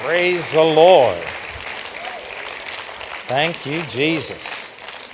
Praise the Lord. Thank you, Jesus.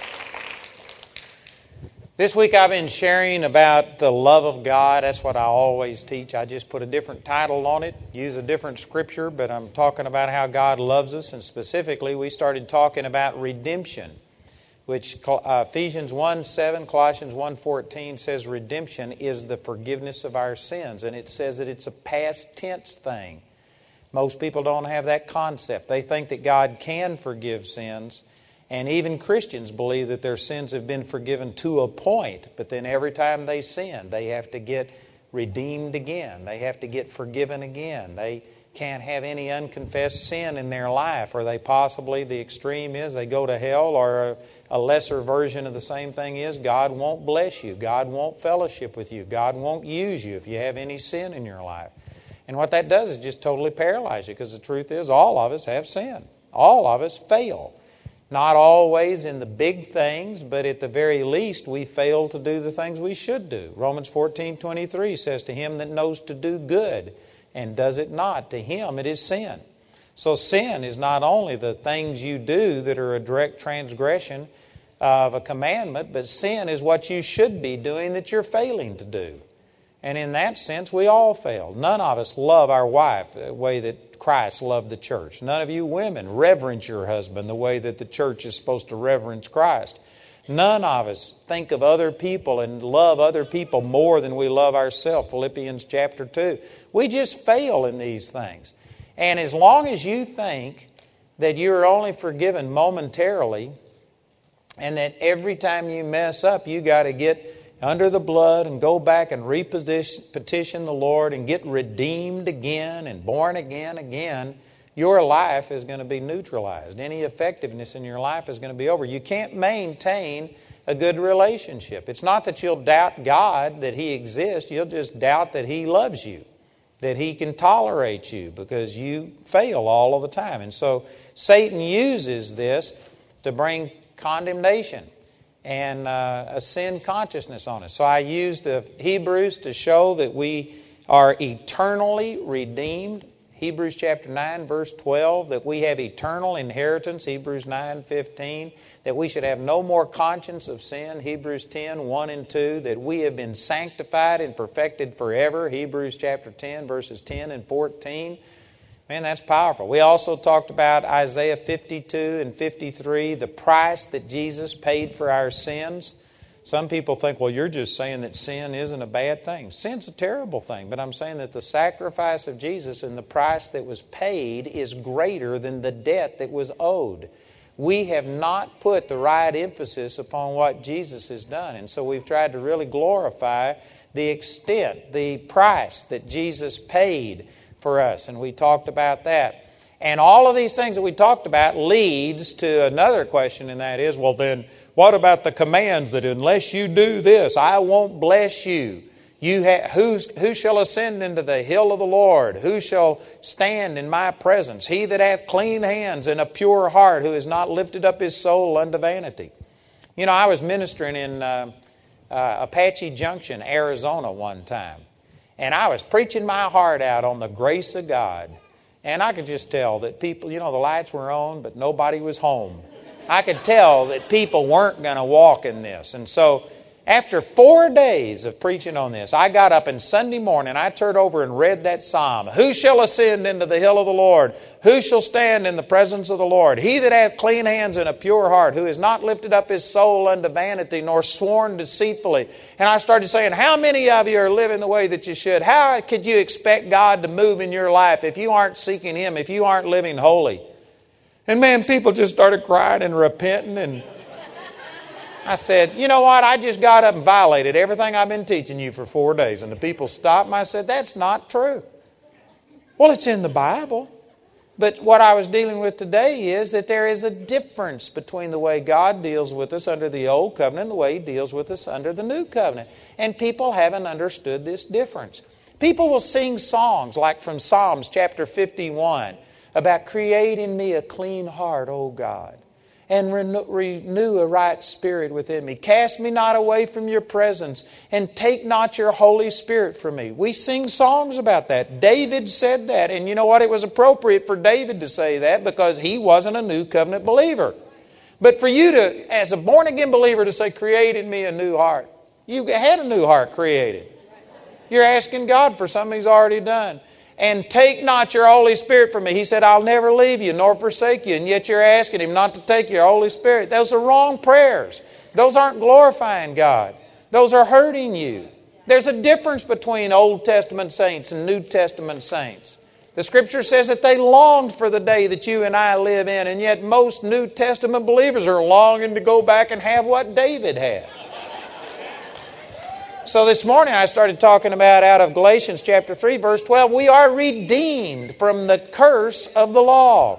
This week I've been sharing about the love of God. That's what I always teach. I just put a different title on it, use a different scripture, but I'm talking about how God loves us. And specifically, we started talking about redemption, which Ephesians 1:7, Colossians 1:14 says redemption is the forgiveness of our sins. And it says that it's a past tense thing. Most people don't have that concept. They think that God can forgive sins, and even Christians believe that their sins have been forgiven to a point, but then every time they sin, they have to get redeemed again. They have to get forgiven again. They can't have any unconfessed sin in their life, or they possibly, the extreme is, they go to hell, or a lesser version of the same thing is God won't bless you. God won't fellowship with you. God won't use you if you have any sin in your life. And what that does is just totally paralyze you, because the truth is all of us have sin. All of us fail. Not always in the big things, but at the very least we fail to do the things we should do. Romans 14:23 says, to him that knows to do good and does it not, to him it is sin. So sin is not only the things you do that are a direct transgression of a commandment, but sin is what you should be doing that you're failing to do. And in that sense, we all fail. None of us love our wife the way that Christ loved the church. None of you women reverence your husband the way that the church is supposed to reverence Christ. None of us think of other people and love other people more than we love ourselves. Philippians chapter 2. We just fail in these things. And as long as you think that you're only forgiven momentarily, and that every time you mess up, you got to get under the blood and go back and petition the Lord and get redeemed again and born again, your life is going to be neutralized. Any effectiveness in your life is going to be over. You can't maintain a good relationship. It's not that you'll doubt God, that He exists. You'll just doubt that He loves you, that He can tolerate you, because you fail all of the time. And so Satan uses this to bring condemnation and a sin consciousness on us. So I used Hebrews to show that we are eternally redeemed. Hebrews chapter 9, verse 12, that we have eternal inheritance. Hebrews 9:15, that we should have no more conscience of sin. Hebrews 10, 1 and 2, that we have been sanctified and perfected forever. Hebrews chapter 10, verses 10 and 14. Man, that's powerful. We also talked about Isaiah 52 and 53, the price that Jesus paid for our sins. Some people think, well, you're just saying that sin isn't a bad thing. Sin's a terrible thing, but I'm saying that the sacrifice of Jesus and the price that was paid is greater than the debt that was owed. We have not put the right emphasis upon what Jesus has done, and so we've tried to really glorify the extent, the price that Jesus paid for us, and we talked about that. And all of these things that we talked about leads to another question, and that is, well then, what about the commands that unless you do this, I won't bless you? Who shall ascend into the hill of the Lord? Who shall stand in my presence? He that hath clean hands and a pure heart, who has not lifted up his soul unto vanity. You know, I was ministering in Apache Junction, Arizona one time. And I was preaching my heart out on the grace of God. And I could just tell that people, the lights were on, but nobody was home. I could tell that people weren't going to walk in this. And so after 4 days of preaching on this, I got up and Sunday morning, I turned over and read that psalm. Who shall ascend into the hill of the Lord? Who shall stand in the presence of the Lord? He that hath clean hands and a pure heart, who has not lifted up his soul unto vanity, nor sworn deceitfully. And I started saying, how many of you are living the way that you should? How could you expect God to move in your life if you aren't seeking Him, if you aren't living holy? And man, people just started crying and repenting, and I said, you know what? I just got up and violated everything I've been teaching you for 4 days. And the people stopped me. I said, that's not true. Well, it's in the Bible. But what I was dealing with today is that there is a difference between the way God deals with us under the Old Covenant and the way He deals with us under the New Covenant. And people haven't understood this difference. People will sing songs like from Psalms chapter 51 about create in me a clean heart, O God. and renew a right spirit within me. Cast me not away from your presence, and take not your Holy Spirit from me. We sing songs about that. David said that, and you know what? It was appropriate for David to say that because he wasn't a new covenant believer. But for you to, as a born-again believer, to say, create in me a new heart. You had a new heart created. You're asking God for something He's already done. And take not your Holy Spirit from me. He said, I'll never leave you nor forsake you. And yet you're asking Him not to take your Holy Spirit. Those are wrong prayers. Those aren't glorifying God. Those are hurting you. There's a difference between Old Testament saints and New Testament saints. The Scripture says that they longed for the day that you and I live in. And yet most New Testament believers are longing to go back and have what David had. So this morning I started talking about out of Galatians chapter 3, verse 12, we are redeemed from the curse of the law.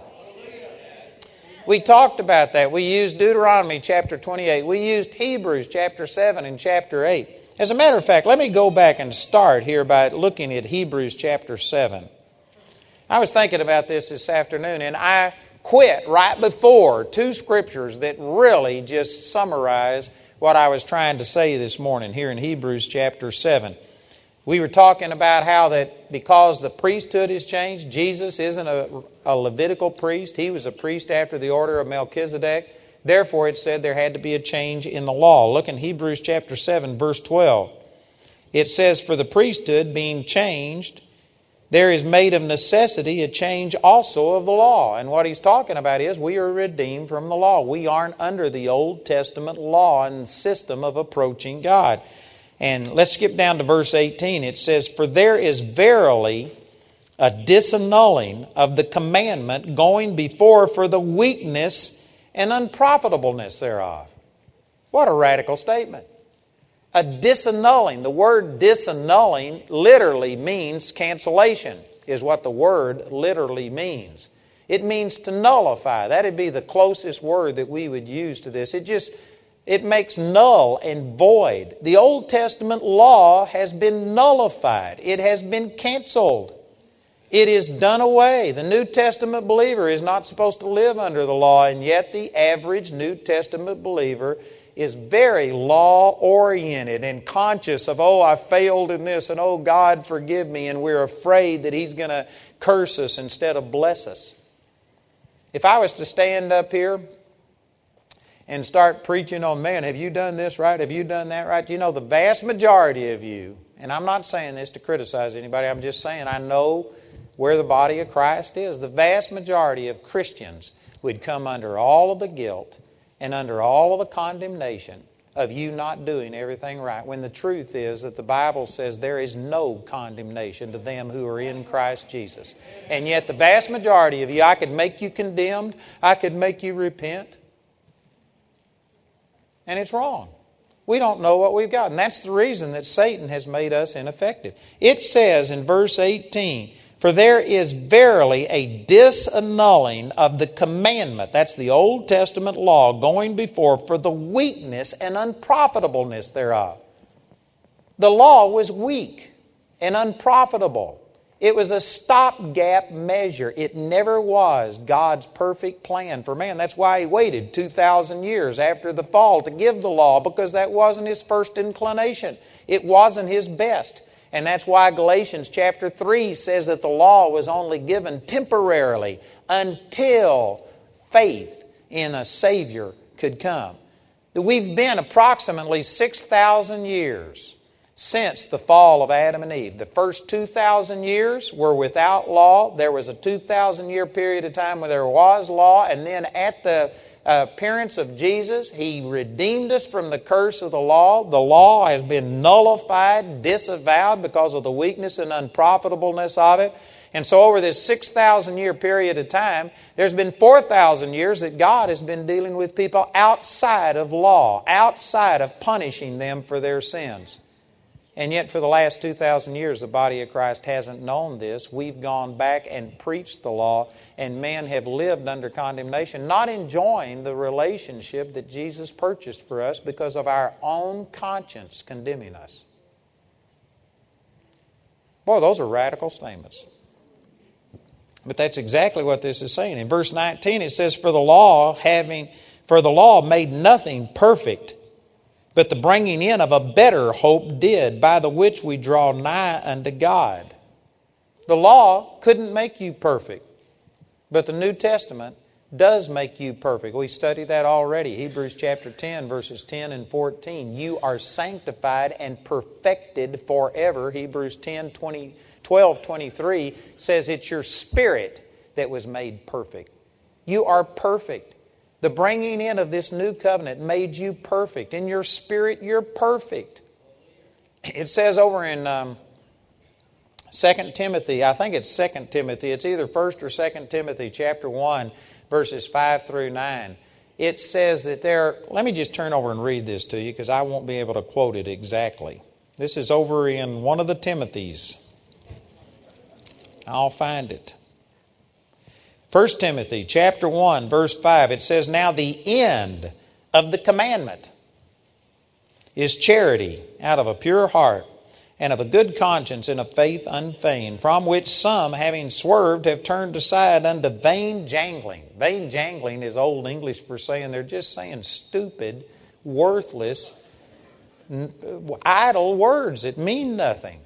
We talked about that. We used Deuteronomy chapter 28. We used Hebrews chapter 7 and chapter 8. As a matter of fact, let me go back and start here by looking at Hebrews chapter 7. I was thinking about this afternoon, and I quit right before two scriptures that really just summarize what I was trying to say this morning here in Hebrews chapter 7. We were talking about how that because the priesthood has changed, Jesus isn't a Levitical priest. He was a priest after the order of Melchizedek. Therefore, it said there had to be a change in the law. Look in Hebrews chapter 7, verse 12. It says, for the priesthood being changed, there is made of necessity a change also of the law. And what he's talking about is we are redeemed from the law. We aren't under the Old Testament law and system of approaching God. And let's skip down to verse 18. It says, for there is verily a disannulling of the commandment going before for the weakness and unprofitableness thereof. What a radical statement. A disannulling. The word disannulling literally means cancellation, is what the word literally means. It means to nullify. That would be the closest word that we would use to this. It makes null and void. The Old Testament law has been nullified. It has been canceled. It is done away. The New Testament believer is not supposed to live under the law, and yet the average New Testament believer is very law-oriented and conscious of, oh, I failed in this, and oh, God, forgive me, and we're afraid that He's going to curse us instead of bless us. If I was to stand up here and start preaching on, man, have you done this right? Have you done that right? You know, the vast majority of you, and I'm not saying this to criticize anybody, I'm just saying I know where the body of Christ is. The vast majority of Christians would come under all of the guilt and under all of the condemnation of you not doing everything right, when the truth is that the Bible says there is no condemnation to them who are in Christ Jesus. And yet the vast majority of you, I could make you condemned, I could make you repent, and it's wrong. We don't know what we've got, and that's the reason that Satan has made us ineffective. It says in verse 18, for there is verily a disannulling of the commandment, that's the Old Testament law, going before for the weakness and unprofitableness thereof. The law was weak and unprofitable. It was a stopgap measure. It never was God's perfect plan for man. That's why He waited 2,000 years after the fall to give the law, because that wasn't His first inclination. It wasn't His best. And that's why Galatians chapter 3 says that the law was only given temporarily until faith in a Savior could come. We've been approximately 6,000 years since the fall of Adam and Eve. The first 2,000 years were without law. There was a 2,000-year period of time where there was law, and then at the appearance of Jesus, He redeemed us from the curse of the law. The law has been nullified, disavowed because of the weakness and unprofitableness of it. And so over this 6,000-year period of time, there's been 4,000 years that God has been dealing with people outside of law, outside of punishing them for their sins. And yet for the last 2,000 years, the body of Christ hasn't known this. We've gone back and preached the law, and men have lived under condemnation, not enjoying the relationship that Jesus purchased for us because of our own conscience condemning us. Boy, those are radical statements. But that's exactly what this is saying. In verse 19 it says, for the law having For the law made nothing perfect, but the bringing in of a better hope did, by the which we draw nigh unto God. The law couldn't make you perfect, but the New Testament does make you perfect. We studied that already. Hebrews chapter 10, verses 10 and 14. You are sanctified and perfected forever. Hebrews 12:23 says it's your spirit that was made perfect. You are perfect. The bringing in of this new covenant made you perfect. In your spirit, you're perfect. It says over in 2 Timothy, I think it's 2 Timothy, it's either 1 or 2 Timothy chapter 1, verses 5 through 9. It says that let me just turn over and read this to you because I won't be able to quote it exactly. This is over in one of the Timothys. I'll find it. 1 Timothy chapter 1, verse 5, it says, Now the end of the commandment is charity out of a pure heart and of a good conscience and of faith unfeigned, from which some, having swerved, have turned aside unto vain jangling. Vain jangling is Old English for saying they're just saying stupid, worthless, idle words that mean nothing.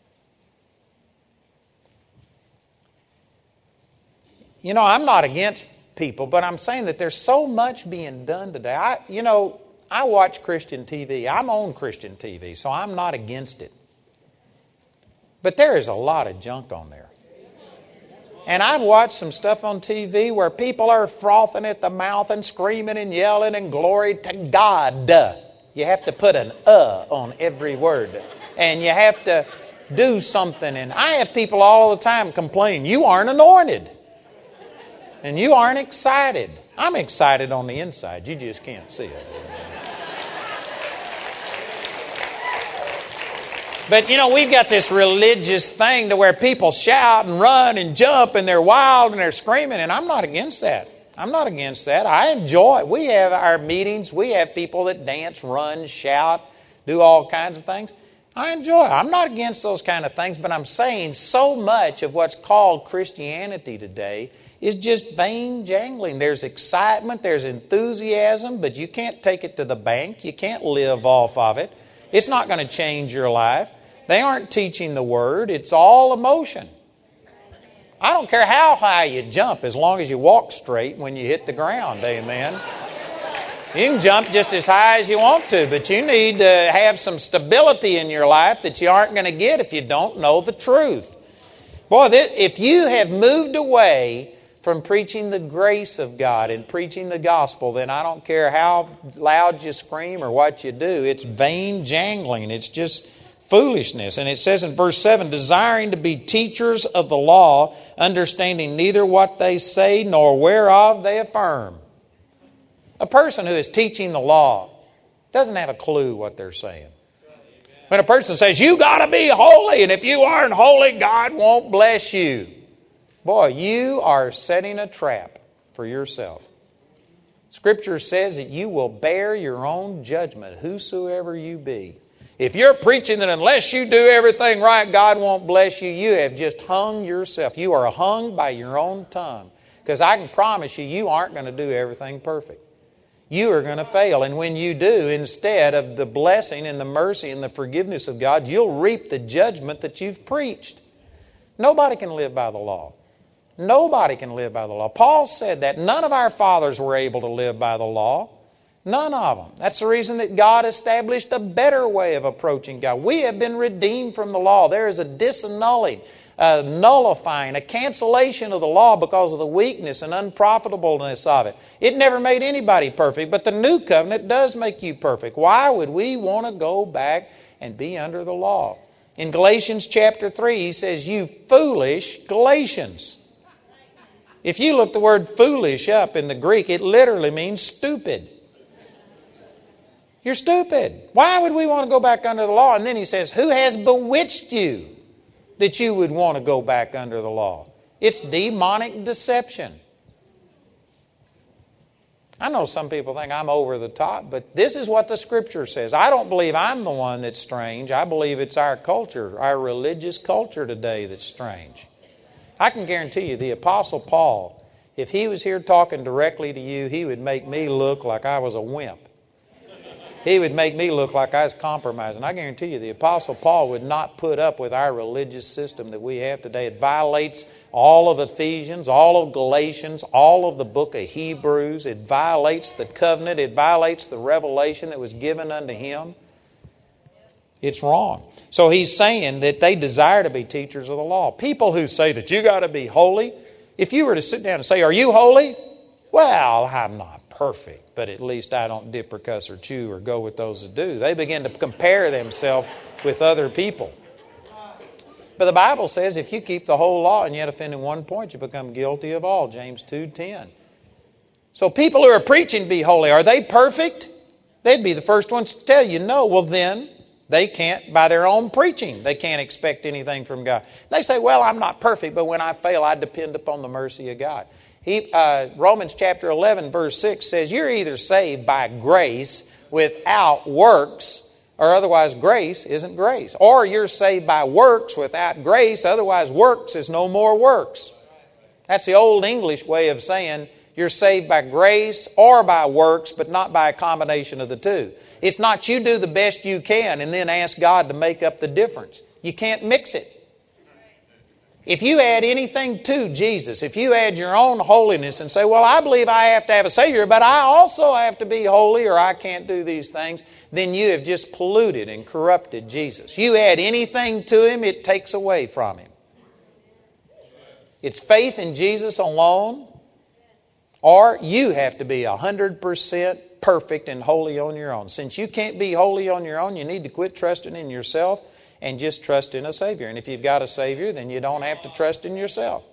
You know, I'm not against people, but I'm saying that there's so much being done today. I watch Christian TV. I'm on Christian TV, so I'm not against it. But there is a lot of junk on there. And I've watched some stuff on TV where people are frothing at the mouth and screaming and yelling and glory to God. You have to put an on every word. And you have to do something. And I have people all the time complain, you aren't anointed. And you aren't excited. I'm excited on the inside. You just can't see it. But, we've got this religious thing to where people shout and run and jump and they're wild and they're screaming. And I'm not against that. I'm not against that. I enjoy it. We have our meetings. We have people that dance, run, shout, do all kinds of things. I enjoy it. I'm not against those kind of things. But I'm saying so much of what's called Christianity today is just vain jangling. There's excitement. There's enthusiasm. But you can't take it to the bank. You can't live off of it. It's not going to change your life. They aren't teaching the Word. It's all emotion. I don't care how high you jump as long as you walk straight when you hit the ground. Amen. You can jump just as high as you want to, but you need to have some stability in your life that you aren't going to get if you don't know the truth. Boy, if you have moved away from preaching the grace of God and preaching the gospel, then I don't care how loud you scream or what you do. It's vain jangling. It's just foolishness. And it says in verse 7, desiring to be teachers of the law, understanding neither what they say nor whereof they affirm. A person who is teaching the law doesn't have a clue what they're saying. When a person says, you got to be holy, and if you aren't holy, God won't bless you. Boy, you are setting a trap for yourself. Scripture says that you will bear your own judgment, whosoever you be. If you're preaching that unless you do everything right, God won't bless you, you have just hung yourself. You are hung by your own tongue. Because I can promise you, you aren't going to do everything perfect. You are going to fail. And when you do, instead of the blessing and the mercy and the forgiveness of God, you'll reap the judgment that you've preached. Nobody can live by the law. Nobody can live by the law. Paul said that. None of our fathers were able to live by the law. None of them. That's the reason that God established a better way of approaching God. We have been redeemed from the law. There is a disannulling, a nullifying, a cancellation of the law because of the weakness and unprofitableness of it. It never made anybody perfect, but the new covenant does make you perfect. Why would we want to go back and be under the law? In Galatians chapter 3, he says, you foolish Galatians. If you look the word foolish up in the Greek, it literally means stupid. You're stupid. Why would we want to go back under the law? And then he says, who has bewitched you that you would want to go back under the law? It's demonic deception. I know some people think I'm over the top, but this is what the Scripture says. I don't believe I'm the one that's strange. I believe it's our culture, our religious culture today that's strange. I can guarantee you the Apostle Paul, If he was here talking directly to you, he would make me look like I was a wimp. He would make me look like I was compromising. I guarantee you the Apostle Paul would not put up with our religious system that we have today. It violates all of Ephesians, all of Galatians, all of the book of Hebrews. It violates the covenant. It violates the revelation that was given unto him. It's wrong. So he's saying that they desire to be teachers of the law. People who say that you got to be holy, if you were to sit down and say, are you holy? Well, I'm not perfect, but at least I don't dip or cuss or chew or go with those that do. They begin to compare themselves with other people. But the Bible says if you keep the whole law and yet offend in one point, you become guilty of all. James 2:10. So people who are preaching be holy, are they perfect? They'd be the first ones to tell you no. Well, then they can't, by their own preaching, they can't expect anything from God. They say, well, I'm not perfect, but when I fail, I depend upon the mercy of God. Romans chapter 11, verse 6 says, you're either saved by grace without works, or otherwise grace isn't grace. Or you're saved by works without grace, otherwise works is no more works. That's the old English way of saying you're saved by grace or by works, but not by a combination of the two. It's not you do the best you can and then ask God to make up the difference. You can't mix it. If you add anything to Jesus, if you add your own holiness and say, well, I believe I have to have a Savior, but I also have to be holy or I can't do these things, then you have just polluted and corrupted Jesus. You add anything to Him, it takes away from Him. It's faith in Jesus alone, or you have to be 100% perfect and holy on your own. Since you can't be holy on your own, you need to quit trusting in yourself and just trust in a Savior. And if you've got a Savior, then you don't have to trust in yourself.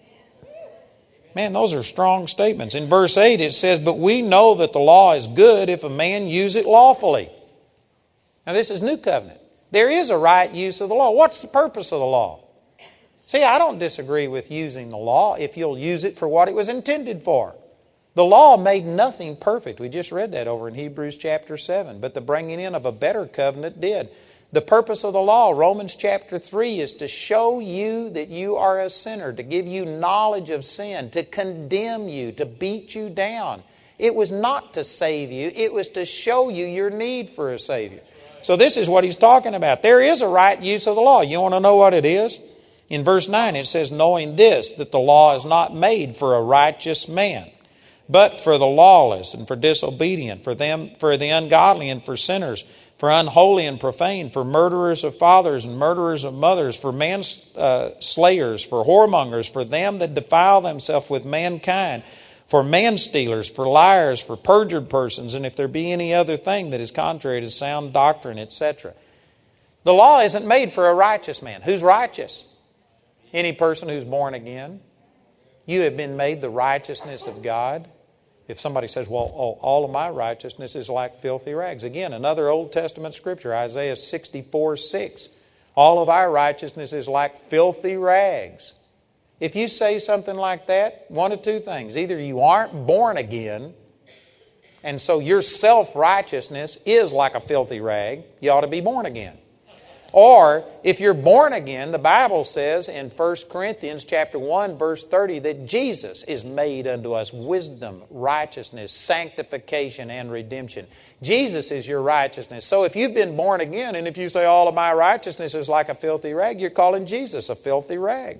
Man, those are strong statements. In verse 8 it says, but we know that the law is good if a man use it lawfully. Now this is New Covenant. There is a right use of the law. What's the purpose of the law? See, I don't disagree with using the law if you'll use it for what it was intended for. The law made nothing perfect. We just read that over in Hebrews chapter 7. But the bringing in of a better covenant did. The purpose of the law, Romans chapter 3, is to show you that you are a sinner, to give you knowledge of sin, to condemn you, to beat you down. It was not to save you. It was to show you your need for a Savior. So this is what he's talking about. There is a right use of the law. You want to know what it is? In verse 9 it says, knowing this, that the law is not made for a righteous man, but for the lawless and for disobedient, for the ungodly and for sinners, for unholy and profane, for murderers of fathers and murderers of mothers, for manslayers, for whoremongers, for them that defile themselves with mankind, for manstealers, for liars, for perjured persons, and if there be any other thing that is contrary to sound doctrine, etc. The law isn't made for a righteous man. Who's righteous? Any person who's born again. You have been made the righteousness of God. If somebody says, well, all of my righteousness is like filthy rags. Again, another Old Testament scripture, Isaiah 64:6. All of our righteousness is like filthy rags. If you say something like that, one of two things. Either you aren't born again, and so your self-righteousness is like a filthy rag. You ought to be born again. Or, if you're born again, the Bible says in 1 Corinthians chapter 1, verse 30, that Jesus is made unto us wisdom, righteousness, sanctification, and redemption. Jesus is your righteousness. So if you've been born again, and if you say all of my righteousness is like a filthy rag, you're calling Jesus a filthy rag.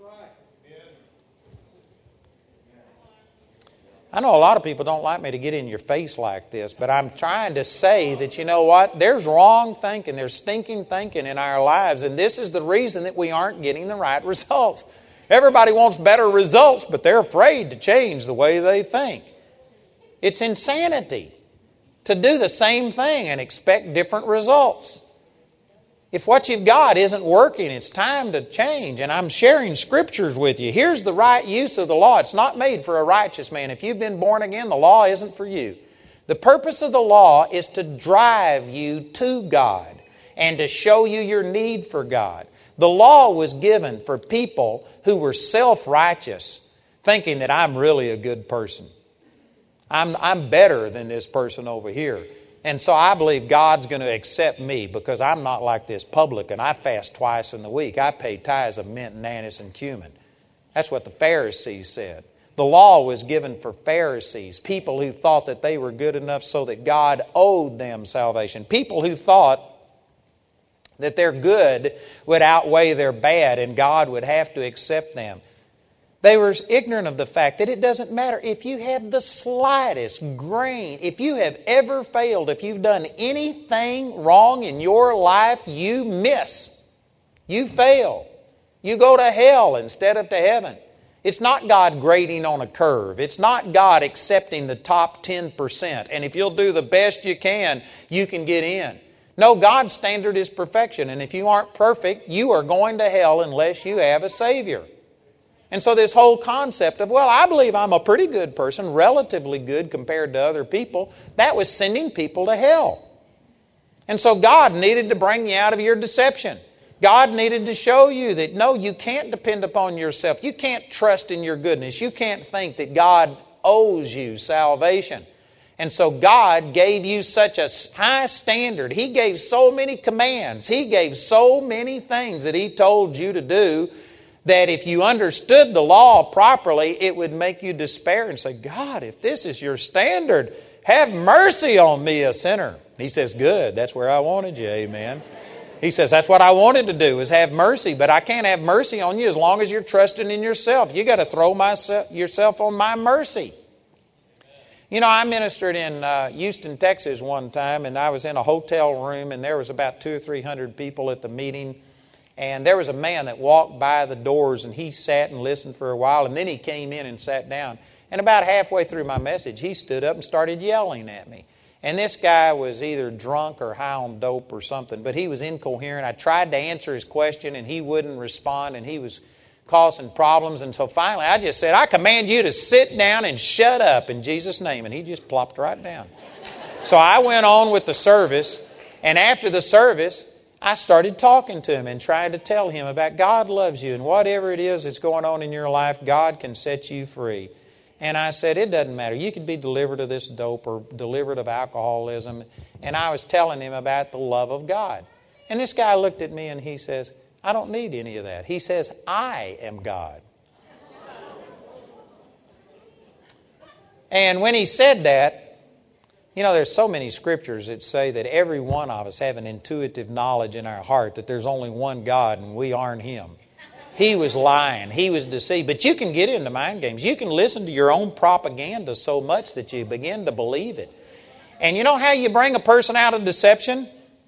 I know a lot of people don't like me to get in your face like this, but I'm trying to say that, you know what, there's wrong thinking, there's stinking thinking in our lives, and this is the reason that we aren't getting the right results. Everybody wants better results, but they're afraid to change the way they think. It's insanity to do the same thing and expect different results. If what you've got isn't working, it's time to change. And I'm sharing scriptures with you. Here's the right use of the law. It's not made for a righteous man. If you've been born again, the law isn't for you. The purpose of the law is to drive you to God and to show you your need for God. The law was given for people who were self-righteous, thinking that I'm really a good person. I'm better than this person over here. And so I believe God's going to accept me because I'm not like this publican. I fast twice in the week. I pay tithes of mint and anise and cumin. That's what the Pharisees said. The law was given for Pharisees, people who thought that they were good enough so that God owed them salvation. People who thought that their good would outweigh their bad and God would have to accept them. They were ignorant of the fact that it doesn't matter if you have the slightest grain, if you have ever failed, if you've done anything wrong in your life, you miss. You fail. You go to hell instead of to heaven. It's not God grading on a curve. It's not God accepting the top 10%. And if you'll do the best you can get in. No, God's standard is perfection. And if you aren't perfect, you are going to hell unless you have a Savior. And so this whole concept of, well, I believe I'm a pretty good person, relatively good compared to other people, that was sending people to hell. And so God needed to bring you out of your deception. God needed to show you that, no, you can't depend upon yourself. You can't trust in your goodness. You can't think that God owes you salvation. And so God gave you such a high standard. He gave so many commands. He gave so many things that He told you to do that if you understood the law properly, it would make you despair and say, God, if this is your standard, have mercy on me, a sinner. He says, good, that's where I wanted you, amen. He says, that's what I wanted to do, is have mercy, but I can't have mercy on you as long as you're trusting in yourself. You got to throw yourself on my mercy. You know, I ministered in Houston, Texas one time, and I was in a hotel room, and there was about 200 or 300 people at the meeting. And there was a man that walked by the doors, and he sat and listened for a while, and then he came in and sat down. And about halfway through my message, he stood up and started yelling at me. And this guy was either drunk or high on dope or something, but he was incoherent. I tried to answer his question, and he wouldn't respond, and he was causing problems. And so finally, I just said, I command you to sit down and shut up in Jesus' name. And he just plopped right down. So I went on with the service, and after the service, I started talking to him and trying to tell him about God loves you and whatever it is that's going on in your life, God can set you free. And I said, it doesn't matter. You could be delivered of this dope or delivered of alcoholism. And I was telling him about the love of God. And this guy looked at me and he says, I don't need any of that. He says, I am God. And when he said that, you know, there's so many scriptures that say that every one of us have an intuitive knowledge in our heart that there's only one God and we aren't Him. He was lying. He was deceived. But you can get into mind games. You can listen to your own propaganda so much that you begin to believe it. And you know how you bring a person out of deception?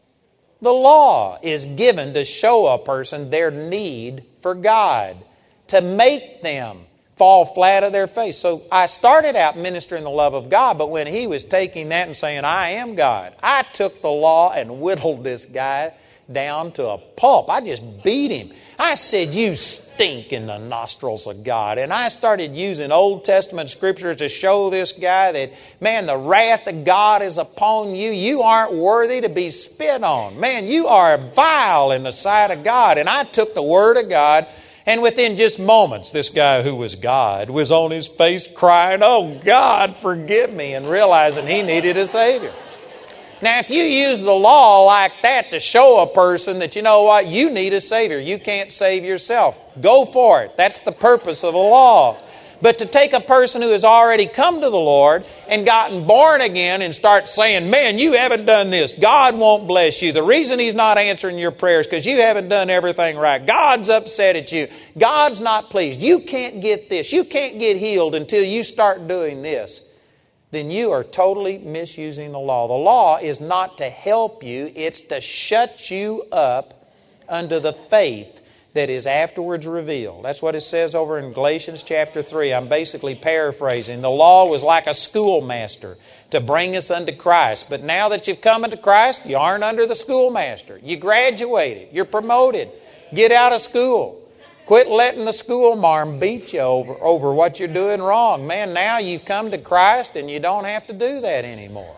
The law is given to show a person their need for God, to make them fall flat of their face. So I started out ministering the love of God, but when he was taking that and saying, I am God, I took the law and whittled this guy down to a pulp. I just beat him. I said, you stink in the nostrils of God. And I started using Old Testament scriptures to show this guy that, man, the wrath of God is upon you. You aren't worthy to be spit on. Man, you are vile in the sight of God. And I took the Word of God, and within just moments, this guy who was God was on his face crying, oh, God, forgive me, and realizing he needed a Savior. Now, if you use the law like that to show a person that, you know what, you need a Savior, you can't save yourself, go for it. That's the purpose of the law. But to take a person who has already come to the Lord and gotten born again and start saying, man, you haven't done this, God won't bless you. The reason He's not answering your prayers is because you haven't done everything right. God's upset at you. God's not pleased. You can't get this. You can't get healed until you start doing this. Then you are totally misusing the law. The law is not to help you. It's to shut you up under the faith that is afterwards revealed. That's what it says over in Galatians chapter 3. I'm basically paraphrasing. The law was like a schoolmaster to bring us unto Christ. But now that you've come unto Christ, you aren't under the schoolmaster. You graduated. You're promoted. Get out of school. Quit letting the schoolmarm beat you over what you're doing wrong. Man, now you've come to Christ and you don't have to do that anymore.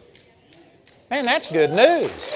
Man, that's good news.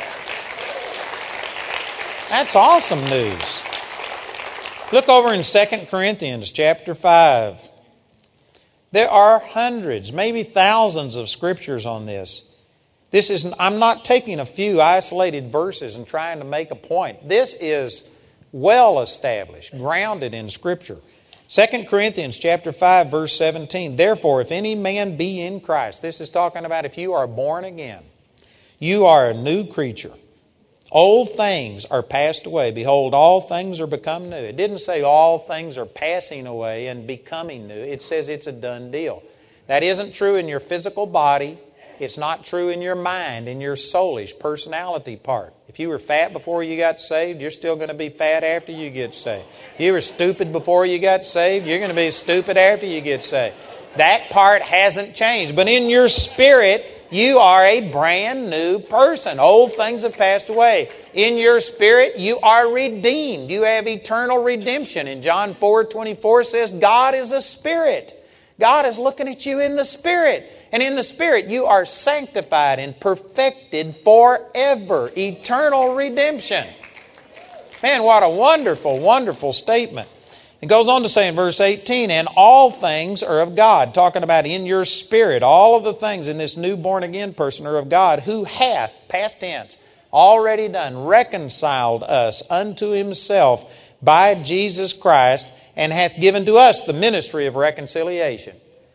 That's awesome news. Look over in 2 Corinthians chapter 5. There are hundreds, maybe thousands of scriptures on this. I'm not taking a few isolated verses and trying to make a point. This is well established, grounded in Scripture. 2 Corinthians chapter 5, verse 17. Therefore, if any man be in Christ, this is talking about if you are born again, you are a new creature. Old things are passed away. Behold, all things are become new. It didn't say all things are passing away and becoming new. It says it's a done deal. That isn't true in your physical body. It's not true in your mind, in your soulish personality part. If you were fat before you got saved, you're still going to be fat after you get saved. If you were stupid before you got saved, you're going to be stupid after you get saved. That part hasn't changed. But in your spirit, you are a brand new person. Old things have passed away. In your spirit, you are redeemed. You have eternal redemption. And John 4:24 says, God is a spirit. God is looking at you in the spirit. And in the spirit, you are sanctified and perfected forever. Eternal redemption. Man, what a wonderful, wonderful statement. It goes on to say in verse 18, and all things are of God. Talking about in your spirit. All of the things in this new born again person are of God, who hath, past tense, already done, reconciled us unto himself by Jesus Christ, and hath given to us the ministry of reconciliation.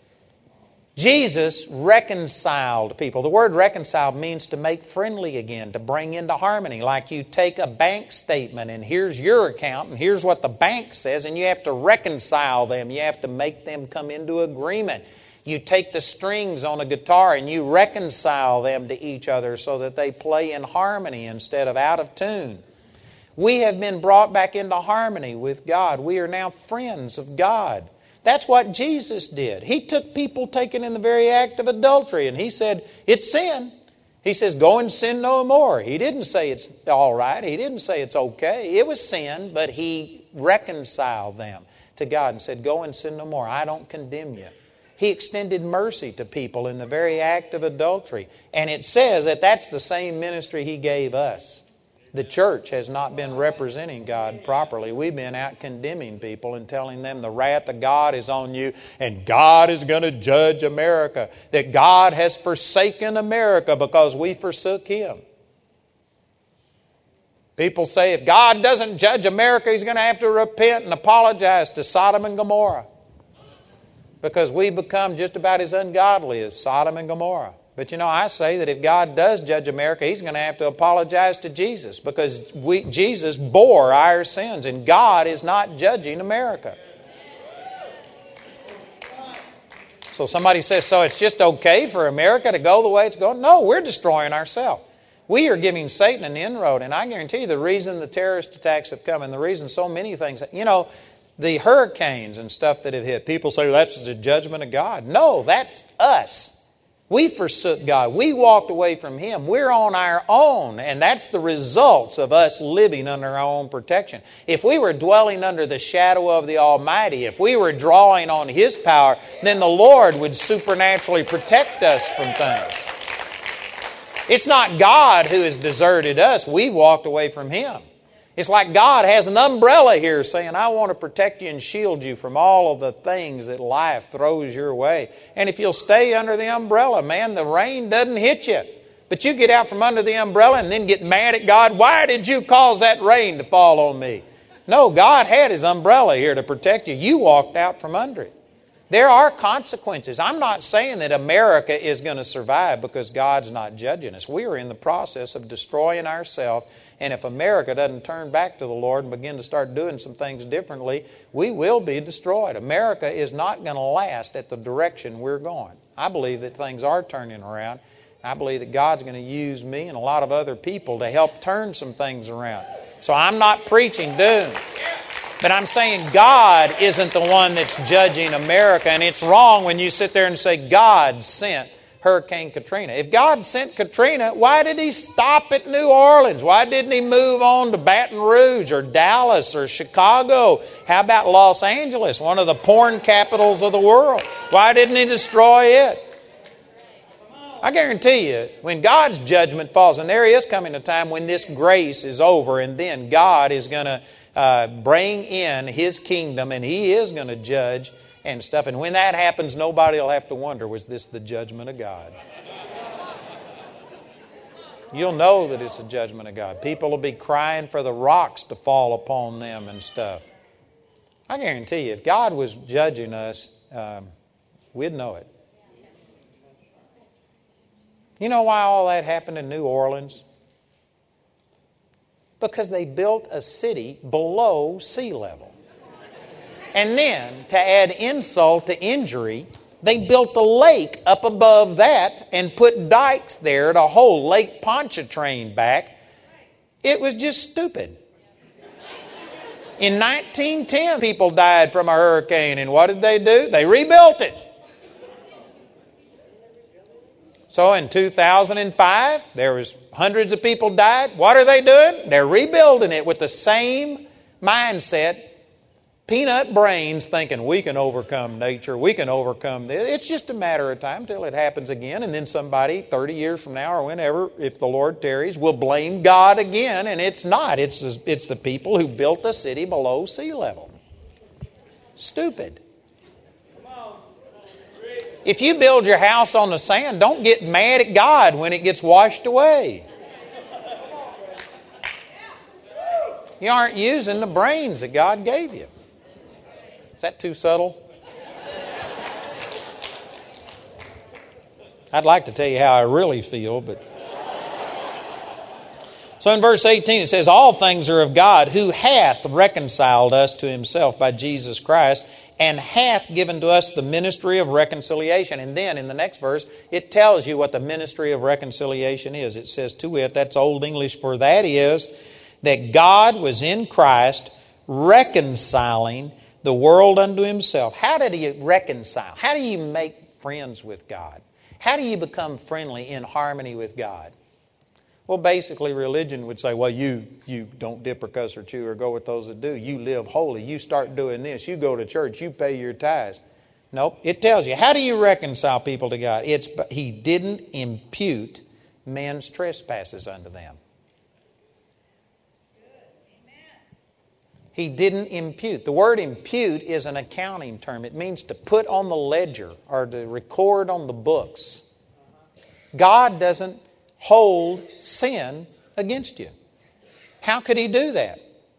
Jesus reconciled people. The word reconciled means to make friendly again, to bring into harmony. Like you take a bank statement and here's your account and here's what the bank says, and you have to reconcile them. You have to make them come into agreement. You take the strings on a guitar and you reconcile them to each other so that they play in harmony instead of out of tune. We have been brought back into harmony with God. We are now friends of God. That's what Jesus did. He took people taken in the very act of adultery and he said, it's sin. He says, go and sin no more. He didn't say it's all right. He didn't say it's okay. It was sin, but he reconciled them to God and said, go and sin no more. I don't condemn you. He extended mercy to people in the very act of adultery. And it says that that's the same ministry he gave us. The church has not been representing God properly. We've been out condemning people and telling them the wrath of God is on you and God is going to judge America. That God has forsaken America because we forsook Him. People say if God doesn't judge America, He's going to have to repent and apologize to Sodom and Gomorrah. Because we become just about as ungodly as Sodom and Gomorrah. But you know, I say that if God does judge America, He's going to have to apologize to Jesus because Jesus bore our sins and God is not judging America. So somebody says, so it's just okay for America to go the way it's going? No, we're destroying ourselves. We are giving Satan an inroad, and I guarantee you the reason the terrorist attacks have come and the reason so many things, you know, the hurricanes and stuff that have hit, people say that's the judgment of God. No, that's us. We forsook God. We walked away from Him. We're on our own, and that's the results of us living under our own protection. If we were dwelling under the shadow of the Almighty, if we were drawing on His power, then the Lord would supernaturally protect us from things. It's not God who has deserted us. We walked away from Him. It's like God has an umbrella here saying, I want to protect you and shield you from all of the things that life throws your way. And if you'll stay under the umbrella, man, the rain doesn't hit you. But you get out from under the umbrella and then get mad at God. Why did you cause that rain to fall on me? No, God had His umbrella here to protect you. You walked out from under it. There are consequences. I'm not saying that America is going to survive because God's not judging us. We are in the process of destroying ourselves. And if America doesn't turn back to the Lord and begin to start doing some things differently, we will be destroyed. America is not going to last at the direction we're going. I believe that things are turning around. I believe that God's going to use me and a lot of other people to help turn some things around. So I'm not preaching doom. But I'm saying God isn't the one that's judging America. And it's wrong when you sit there and say God sent Hurricane Katrina. If God sent Katrina, why did He stop at New Orleans? Why didn't He move on to Baton Rouge or Dallas or Chicago? How about Los Angeles, one of the porn capitals of the world? Why didn't He destroy it? I guarantee you, when God's judgment falls, and there is coming a time when this grace is over, and then God is going to bring in His kingdom, and He is going to judge and stuff. And when that happens, nobody will have to wonder, was this the judgment of God? You'll know that it's the judgment of God. People will be crying for the rocks to fall upon them and stuff. I guarantee you, if God was judging us, we'd know it. You know why all that happened in New Orleans? Because they built a city below sea level. And then, to add insult to injury, they built a lake up above that and put dikes there to hold Lake Pontchartrain back. It was just stupid. In 1910, people died from a hurricane, and what did they do? They rebuilt it. So in 2005, there was hundreds of people died. What are they doing? They're rebuilding it with the same mindset. Peanut brains thinking we can overcome nature, we can overcome this. It's just a matter of time till it happens again, and then somebody 30 years from now or whenever, if the Lord tarries, will blame God again, and it's not. It's the people who built the city below sea level. Stupid. If you build your house on the sand, don't get mad at God when it gets washed away. You aren't using the brains that God gave you. Is that too subtle? I'd like to tell you how I really feel, but... So in verse 18 it says, all things are of God, who hath reconciled us to himself by Jesus Christ, and hath given to us the ministry of reconciliation. And then in the next verse, it tells you what the ministry of reconciliation is. It says, to wit, that's Old English for that is, that God was in Christ reconciling the world unto himself. How did he reconcile? How do you make friends with God? How do you become friendly in harmony with God? Well, basically, religion would say, well, you don't dip or cuss or chew or go with those that do. You live holy. You start doing this. You go to church. You pay your tithes. Nope. It tells you. How do you reconcile people to God? He didn't impute men's trespasses unto them. He didn't impute. The word impute is an accounting term. It means to put on the ledger or to record on the books. God doesn't hold sin against you. How could he do that?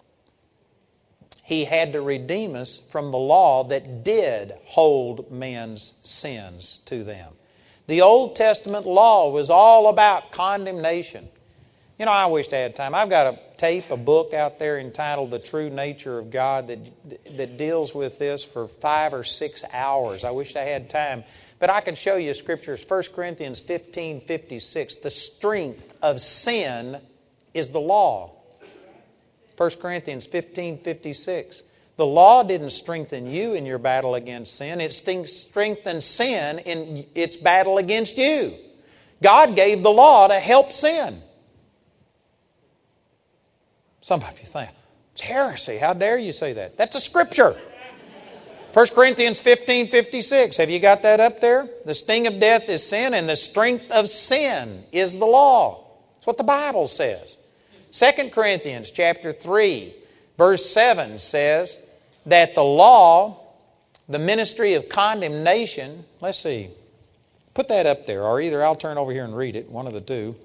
He had to redeem us from the law that did hold men's sins to them. The Old Testament law was all about condemnation. You know, I wish I had time. I've got a book out there entitled The True Nature of God that deals with this for 5 or 6 hours. I wish I had time. But I can show you scriptures. 1 Corinthians 15:56. The strength of sin is the law. 1 Corinthians 15:56. The law didn't strengthen you in your battle against sin. It strengthened sin in its battle against you. God gave the law to help sin. Some of you think, it's heresy. How dare you say that? That's a scripture. 1 Corinthians 15:56. Have you got that up there? The sting of death is sin, and the strength of sin is the law. That's what the Bible says. 2 Corinthians chapter 3, verse 7 says that the law, the ministry of condemnation, let's see, put that up there, or either I'll turn over here and read it, one of the two.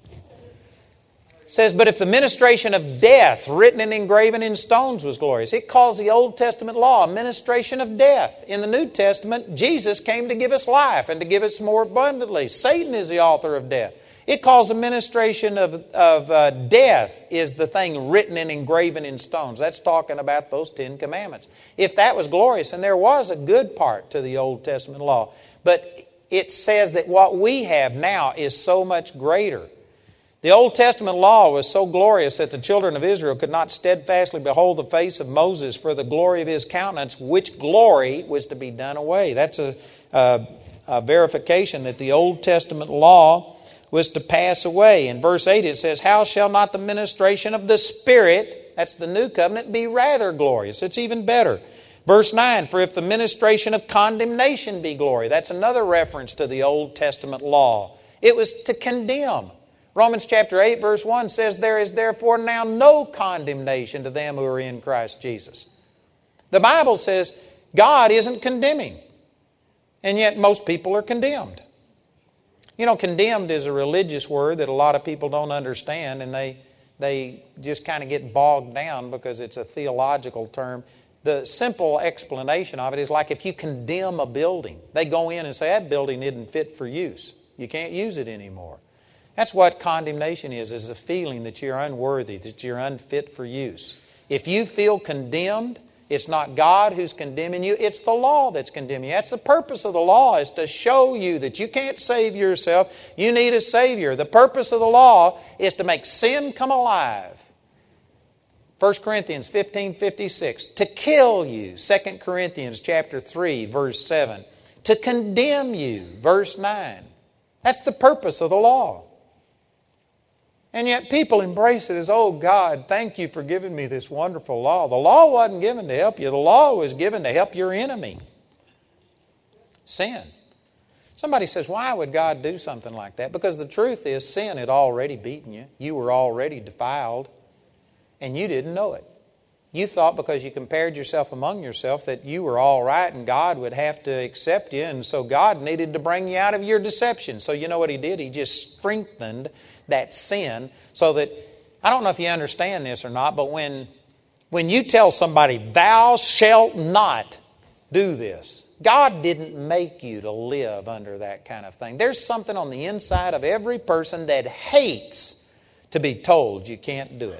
Says, but if the ministration of death written and engraven in stones was glorious. It calls the Old Testament law a ministration of death. In the New Testament, Jesus came to give us life and to give us more abundantly. Satan is the author of death. It calls the ministration of death is the thing written and engraven in stones. That's talking about those 10 commandments. If that was glorious, and there was a good part to the Old Testament law, but it says that what we have now is so much greater. The Old Testament law was so glorious that the children of Israel could not steadfastly behold the face of Moses for the glory of his countenance, which glory was to be done away. That's a verification that the Old Testament law was to pass away. In verse 8 it says, how shall not the ministration of the Spirit, that's the new covenant, be rather glorious? It's even better. Verse 9, for if the ministration of condemnation be glory, that's another reference to the Old Testament law. It was to condemn. Romans chapter 8 verse 1 says, there is therefore now no condemnation to them who are in Christ Jesus. The Bible says God isn't condemning. And yet most people are condemned. You know, condemned is a religious word that a lot of people don't understand, and they just kind of get bogged down because it's a theological term. The simple explanation of it is like if you condemn a building. They go in and say, that building isn't fit for use. You can't use it anymore. That's what condemnation is a feeling that you're unworthy, that you're unfit for use. If you feel condemned, it's not God who's condemning you, it's the law that's condemning you. That's the purpose of the law, is to show you that you can't save yourself. You need a Savior. The purpose of the law is to make sin come alive. 1 Corinthians 15:56, to kill you. 2 Corinthians chapter 3, verse 7, to condemn you. Verse 9. That's the purpose of the law. And yet people embrace it as, oh God, thank you for giving me this wonderful law. The law wasn't given to help you. The law was given to help your enemy. Sin. Somebody says, why would God do something like that? Because the truth is, sin had already beaten you. You were already defiled. And you didn't know it. You thought because you compared yourself among yourself that you were all right and God would have to accept you. And so God needed to bring you out of your deception. So you know what He did? He just strengthened that sin so that, I don't know if you understand this or not, but when you tell somebody, thou shalt not do this, God didn't make you to live under that kind of thing. There's something on the inside of every person that hates to be told you can't do it.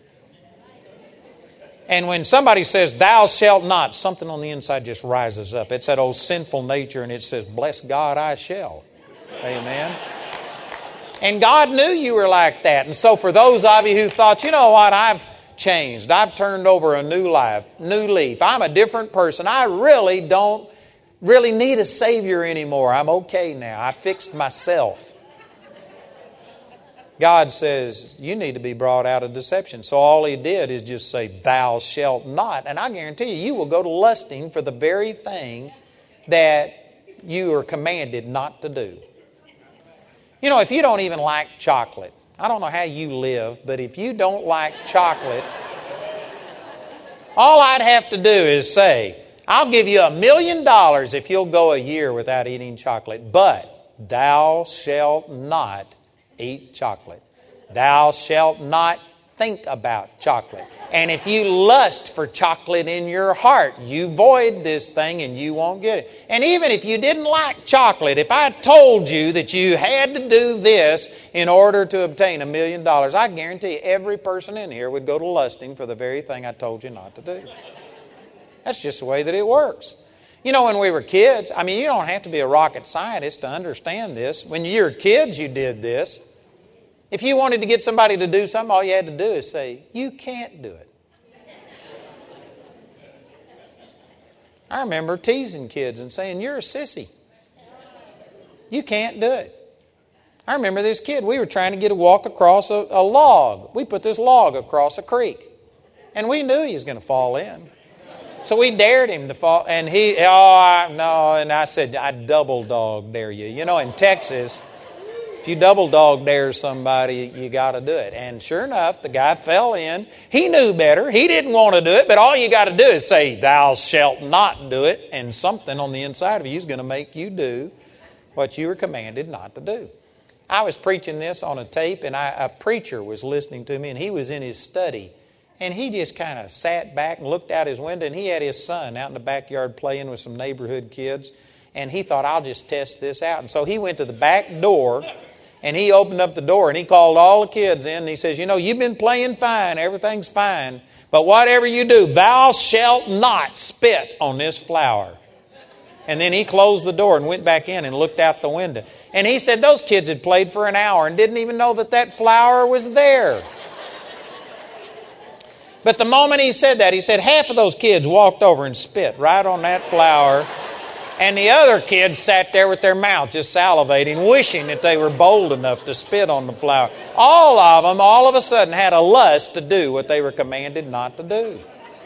And when somebody says, thou shalt not, something on the inside just rises up. It's that old sinful nature, and it says, bless God, I shall. Amen. And God knew you were like that. And so for those of you who thought, you know what, I've changed. I've turned over a new leaf. I'm a different person. I really don't need a Savior anymore. I'm okay now. I fixed myself. God says, you need to be brought out of deception. So all He did is just say, thou shalt not. And I guarantee you will go to lusting for the very thing that you are commanded not to do. You know, if you don't even like chocolate, I don't know how you live, but if you don't like chocolate, all I'd have to do is say, I'll give you $1 million if you'll go a year without eating chocolate, but thou shalt not eat chocolate. Thou shalt not think about chocolate. And if you lust for chocolate in your heart, you void this thing and you won't get it. And even if you didn't like chocolate, if I told you that you had to do this in order to obtain $1 million, I guarantee every person in here would go to lusting for the very thing I told you not to do. That's just the way that it works. You know, when we were kids, I mean, you don't have to be a rocket scientist to understand this. When you were kids, you did this. If you wanted to get somebody to do something, all you had to do is say, you can't do it. I remember teasing kids and saying, you're a sissy. You can't do it. I remember this kid, we were trying to get a walk across a log. We put this log across a creek. And we knew he was going to fall in. So we dared him to fall. And and I said, I double dog dare you. You know, in Texas, if you double dog dare somebody, you got to do it. And sure enough, the guy fell in. He knew better. He didn't want to do it. But all you got to do is say, thou shalt not do it. And something on the inside of you is going to make you do what you were commanded not to do. I was preaching this on a tape, and a preacher was listening to me, and he was in his study. And he just kind of sat back and looked out his window, and he had his son out in the backyard playing with some neighborhood kids. And he thought, I'll just test this out. And so he went to the back door, and he opened up the door, and he called all the kids in, and he says, you know, you've been playing fine. Everything's fine. But whatever you do, thou shalt not spit on this flower. And then he closed the door and went back in and looked out the window. And he said those kids had played for an hour and didn't even know that flower was there. But the moment he said that, he said half of those kids walked over and spit right on that flower. And the other kids sat there with their mouth just salivating, wishing that they were bold enough to spit on the flower. All of them, all of a sudden, had a lust to do what they were commanded not to do.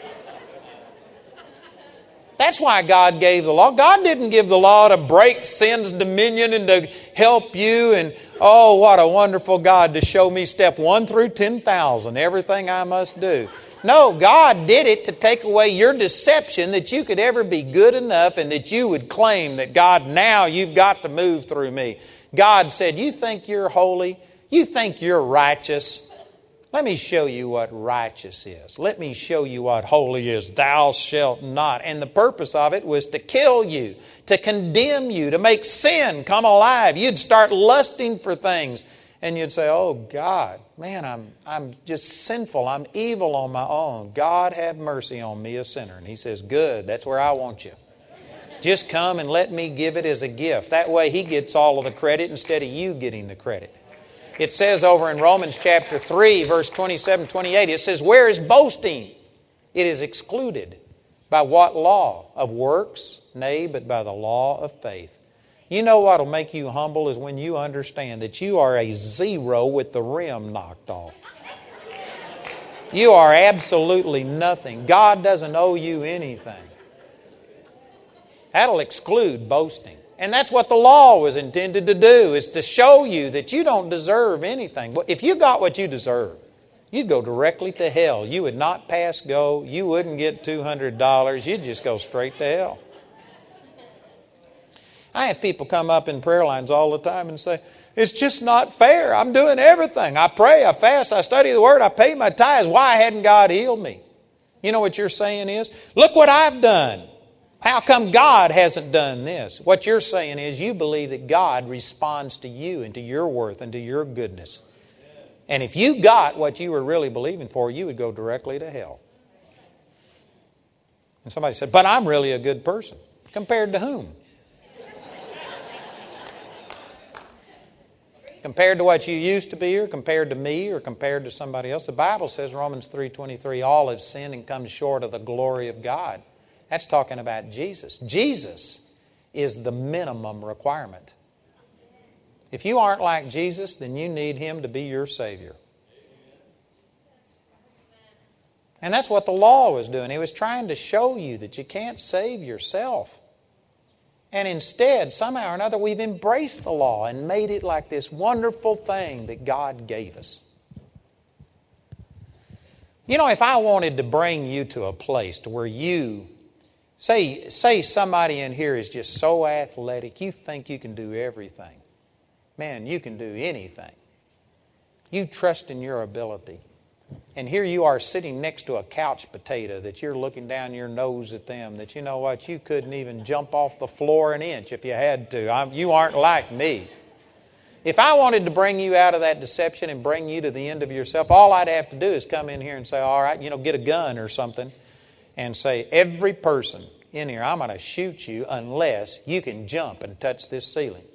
That's why God gave the law. God didn't give the law to break sin's dominion and to help you. And, oh, what a wonderful God to show me step 1 through 10,000, everything I must do. No, God did it to take away your deception that you could ever be good enough and that you would claim that, God, now you've got to move through me. God said, you think you're holy? You think you're righteous? Let me show you what righteous is. Let me show you what holy is. Thou shalt not. And the purpose of it was to kill you, to condemn you, to make sin come alive. You'd start lusting for things. And you'd say, oh God, man, I'm just sinful. I'm evil on my own. God have mercy on me, a sinner. And He says, good, that's where I want you. Just come and let me give it as a gift. That way He gets all of the credit instead of you getting the credit. It says over in Romans chapter 3, verse 27, 28, it says, where is boasting? It is excluded. By what law? Of works? Nay, but by the law of faith. You know what will make you humble is when you understand that you are a zero with the rim knocked off. You are absolutely nothing. God doesn't owe you anything. That'll exclude boasting. And that's what the law was intended to do, is to show you that you don't deserve anything. If you got what you deserve, you'd go directly to hell. You would not pass go. You wouldn't get $200. You'd just go straight to hell. I have people come up in prayer lines all the time and say, it's just not fair. I'm doing everything. I pray, I fast, I study the Word, I pay my tithes. Why hadn't God healed me? You know what you're saying is, look what I've done. How come God hasn't done this? What you're saying is you believe that God responds to you and to your worth and to your goodness. And if you got what you were really believing for, you would go directly to hell. And somebody said, but I'm really a good person. Compared to whom? Compared to what you used to be, or compared to me, or compared to somebody else? The Bible says, Romans 3:23, all have sinned and come short of the glory of God. That's talking about Jesus. Jesus is the minimum requirement. If you aren't like Jesus, then you need Him to be your Savior. And that's what the law was doing. It was trying to show you that you can't save yourself. And instead, somehow or another, we've embraced the law and made it like this wonderful thing that God gave us. You know, if I wanted to bring you to a place to where you, say somebody in here is just so athletic, you think you can do everything. Man, you can do anything. You trust in your ability. And here you are sitting next to a couch potato that you're looking down your nose at them, that you know what, you couldn't even jump off the floor an inch if you had to. You aren't like me. If I wanted to bring you out of that deception and bring you to the end of yourself, all I'd have to do is come in here and say, all right, get a gun or something and say, every person in here, I'm going to shoot you unless you can jump and touch this ceiling.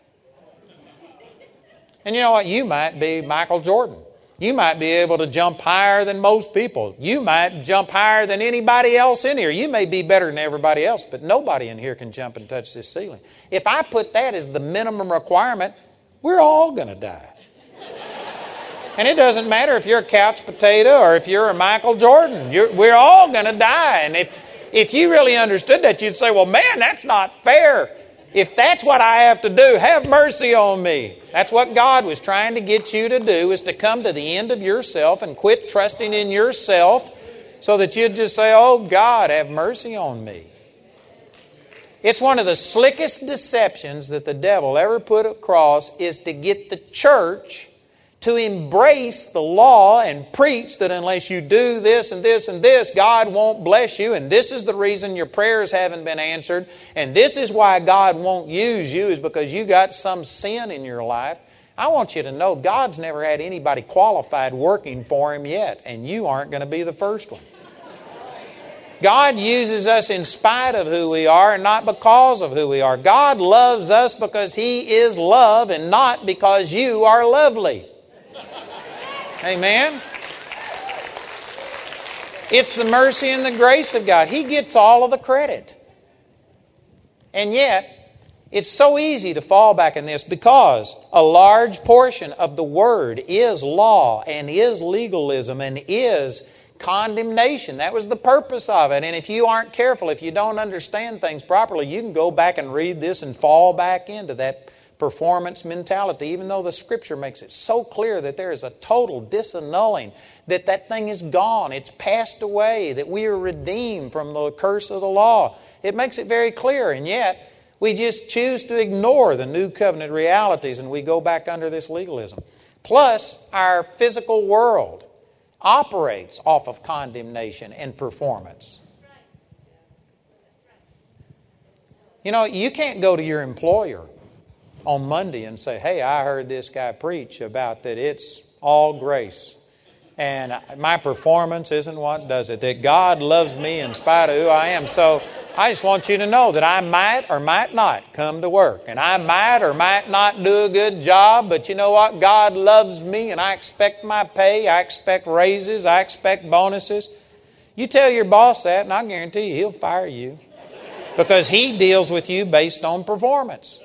And you know what? You might be Michael Jordan. You might be able to jump higher than most people. You might jump higher than anybody else in here. You may be better than everybody else, but nobody in here can jump and touch this ceiling. If I put that as the minimum requirement, we're all going to die. And it doesn't matter if you're a couch potato or if you're a Michael Jordan. We're all going to die. And if you really understood that, you'd say, well, man, that's not fair. If that's what I have to do, have mercy on me. That's what God was trying to get you to do, is to come to the end of yourself and quit trusting in yourself so that you'd just say, oh, God, have mercy on me. It's one of the slickest deceptions that the devil ever put across, is to get the church to embrace the law and preach that unless you do this and this and this, God won't bless you. And this is the reason your prayers haven't been answered. And this is why God won't use you, is because you got some sin in your life. I want you to know God's never had anybody qualified working for Him yet. And you aren't going to be the first one. God uses us in spite of who we are and not because of who we are. God loves us because He is love and not because you are lovely. Amen? It's the mercy and the grace of God. He gets all of the credit. And yet, it's so easy to fall back in this because a large portion of the Word is law and is legalism and is condemnation. That was the purpose of it. And if you aren't careful, if you don't understand things properly, you can go back and read this and fall back into that performance mentality, even though the Scripture makes it so clear that there is a total disannulling, that thing is gone, it's passed away, that we are redeemed from the curse of the law. It makes it very clear, and yet we just choose to ignore the new covenant realities and we go back under this legalism. Plus, our physical world operates off of condemnation and performance. You know, you can't go to your employer on Monday and say, hey, I heard this guy preach about that it's all grace. And my performance isn't what does it. That God loves me in spite of who I am. So I just want you to know that I might or might not come to work. And I might or might not do a good job. But you know what? God loves me and I expect my pay. I expect raises. I expect bonuses. You tell your boss that and I guarantee you he'll fire you. Because he deals with you based on performance.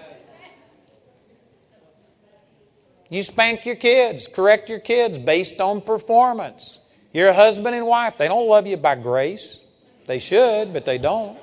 You spank your kids, correct your kids based on performance. You're a husband and wife. They don't love you by grace. They should, but they don't.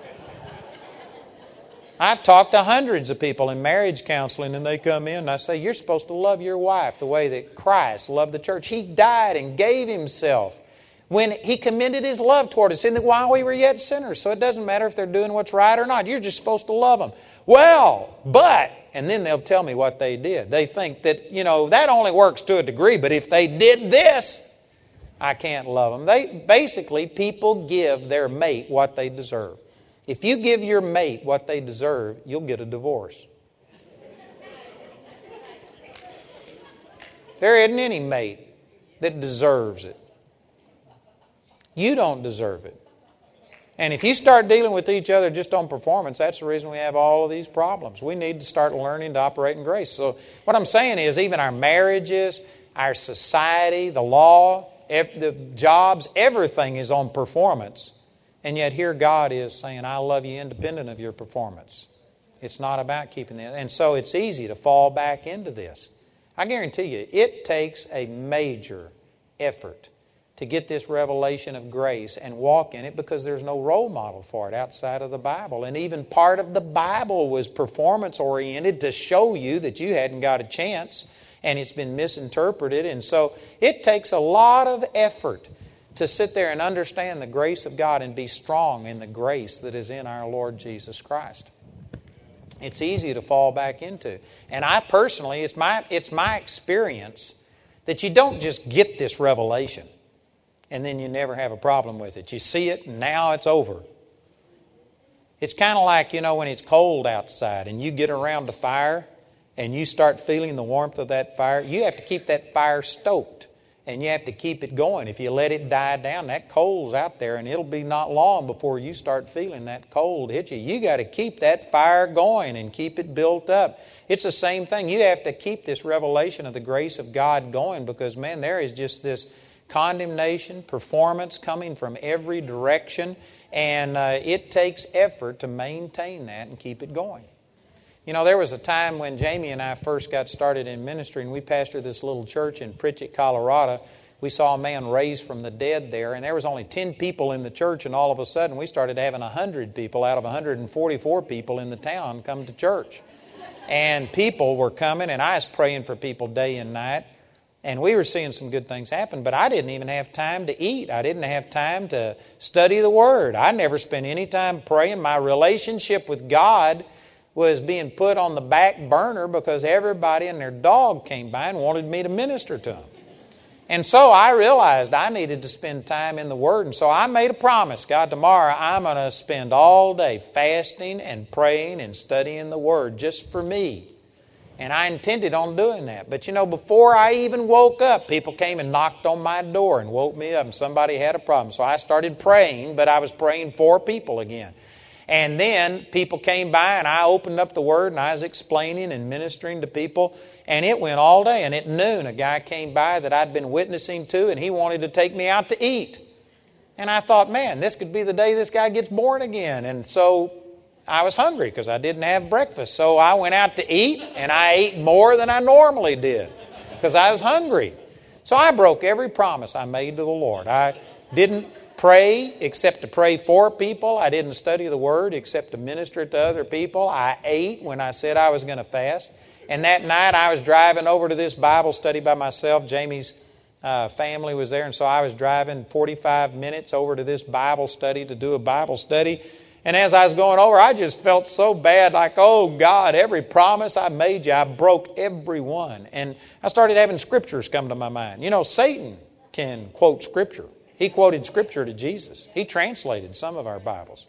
I've talked to hundreds of people in marriage counseling and they come in and I say, you're supposed to love your wife the way that Christ loved the church. He died and gave himself when he commended his love toward us in that while we were yet sinners. So it doesn't matter if they're doing what's right or not. You're just supposed to love them. Well, but... And then they'll tell me what they did. They think that, you know, that only works to a degree, but if they did this, I can't love them. Basically, people give their mate what they deserve. If you give your mate what they deserve, you'll get a divorce. There isn't any mate that deserves it. You don't deserve it. And if you start dealing with each other just on performance, that's the reason we have all of these problems. We need to start learning to operate in grace. So what I'm saying is even our marriages, our society, the law, the jobs, everything is on performance. And yet here God is saying, I love you independent of your performance. It's not about keeping that. And so it's easy to fall back into this. I guarantee you, it takes a major effort to get this revelation of grace and walk in it because there's no role model for it outside of the Bible. And even part of the Bible was performance-oriented to show you that you hadn't got a chance and it's been misinterpreted. And so it takes a lot of effort to sit there and understand the grace of God and be strong in the grace that is in our Lord Jesus Christ. It's easy to fall back into. And I personally, it's my experience that you don't just get this revelation and then you never have a problem with it. You see it, and now it's over. It's kind of like, you know, when it's cold outside and you get around the fire and you start feeling the warmth of that fire, you have to keep that fire stoked and you have to keep it going. If you let it die down, that coal's out there and it'll be not long before you start feeling that cold hit you. You got to keep that fire going and keep it built up. It's the same thing. You have to keep this revelation of the grace of God going because, man, there is just this condemnation, performance coming from every direction, and it takes effort to maintain that and keep it going. You know, there was a time when Jamie and I first got started in ministry, and we pastored this little church in Pritchett, Colorado. We saw a man raised from the dead there, and there was only 10 people in the church, and all of a sudden we started having 100 people out of 144 people in the town come to church. And people were coming, and I was praying for people day and night. And we were seeing some good things happen, but I didn't even have time to eat. I didn't have time to study the Word. I never spent any time praying. My relationship with God was being put on the back burner because everybody and their dog came by and wanted me to minister to them. And so I realized I needed to spend time in the Word. And so I made a promise. God, tomorrow I'm going to spend all day fasting and praying and studying the Word just for me. And I intended on doing that. But, you know, before I even woke up, people came and knocked on my door and woke me up, and somebody had a problem. So I started praying, but I was praying for people again. And then people came by, and I opened up the Word, and I was explaining and ministering to people. And it went all day. And at noon, a guy came by that I'd been witnessing to, and he wanted to take me out to eat. And I thought, man, this could be the day this guy gets born again. And so I was hungry because I didn't have breakfast. So I went out to eat, and I ate more than I normally did because I was hungry. So I broke every promise I made to the Lord. I didn't pray except to pray for people. I didn't study the Word except to minister to other people. I ate when I said I was going to fast. And that night I was driving over to this Bible study by myself. Jamie's family was there, and so I was driving 45 minutes over to this Bible study to do a Bible study. And as I was going over, I just felt so bad, like, oh, God, every promise I made you, I broke every one. And I started having scriptures come to my mind. You know, Satan can quote Scripture. He quoted Scripture to Jesus. He translated some of our Bibles.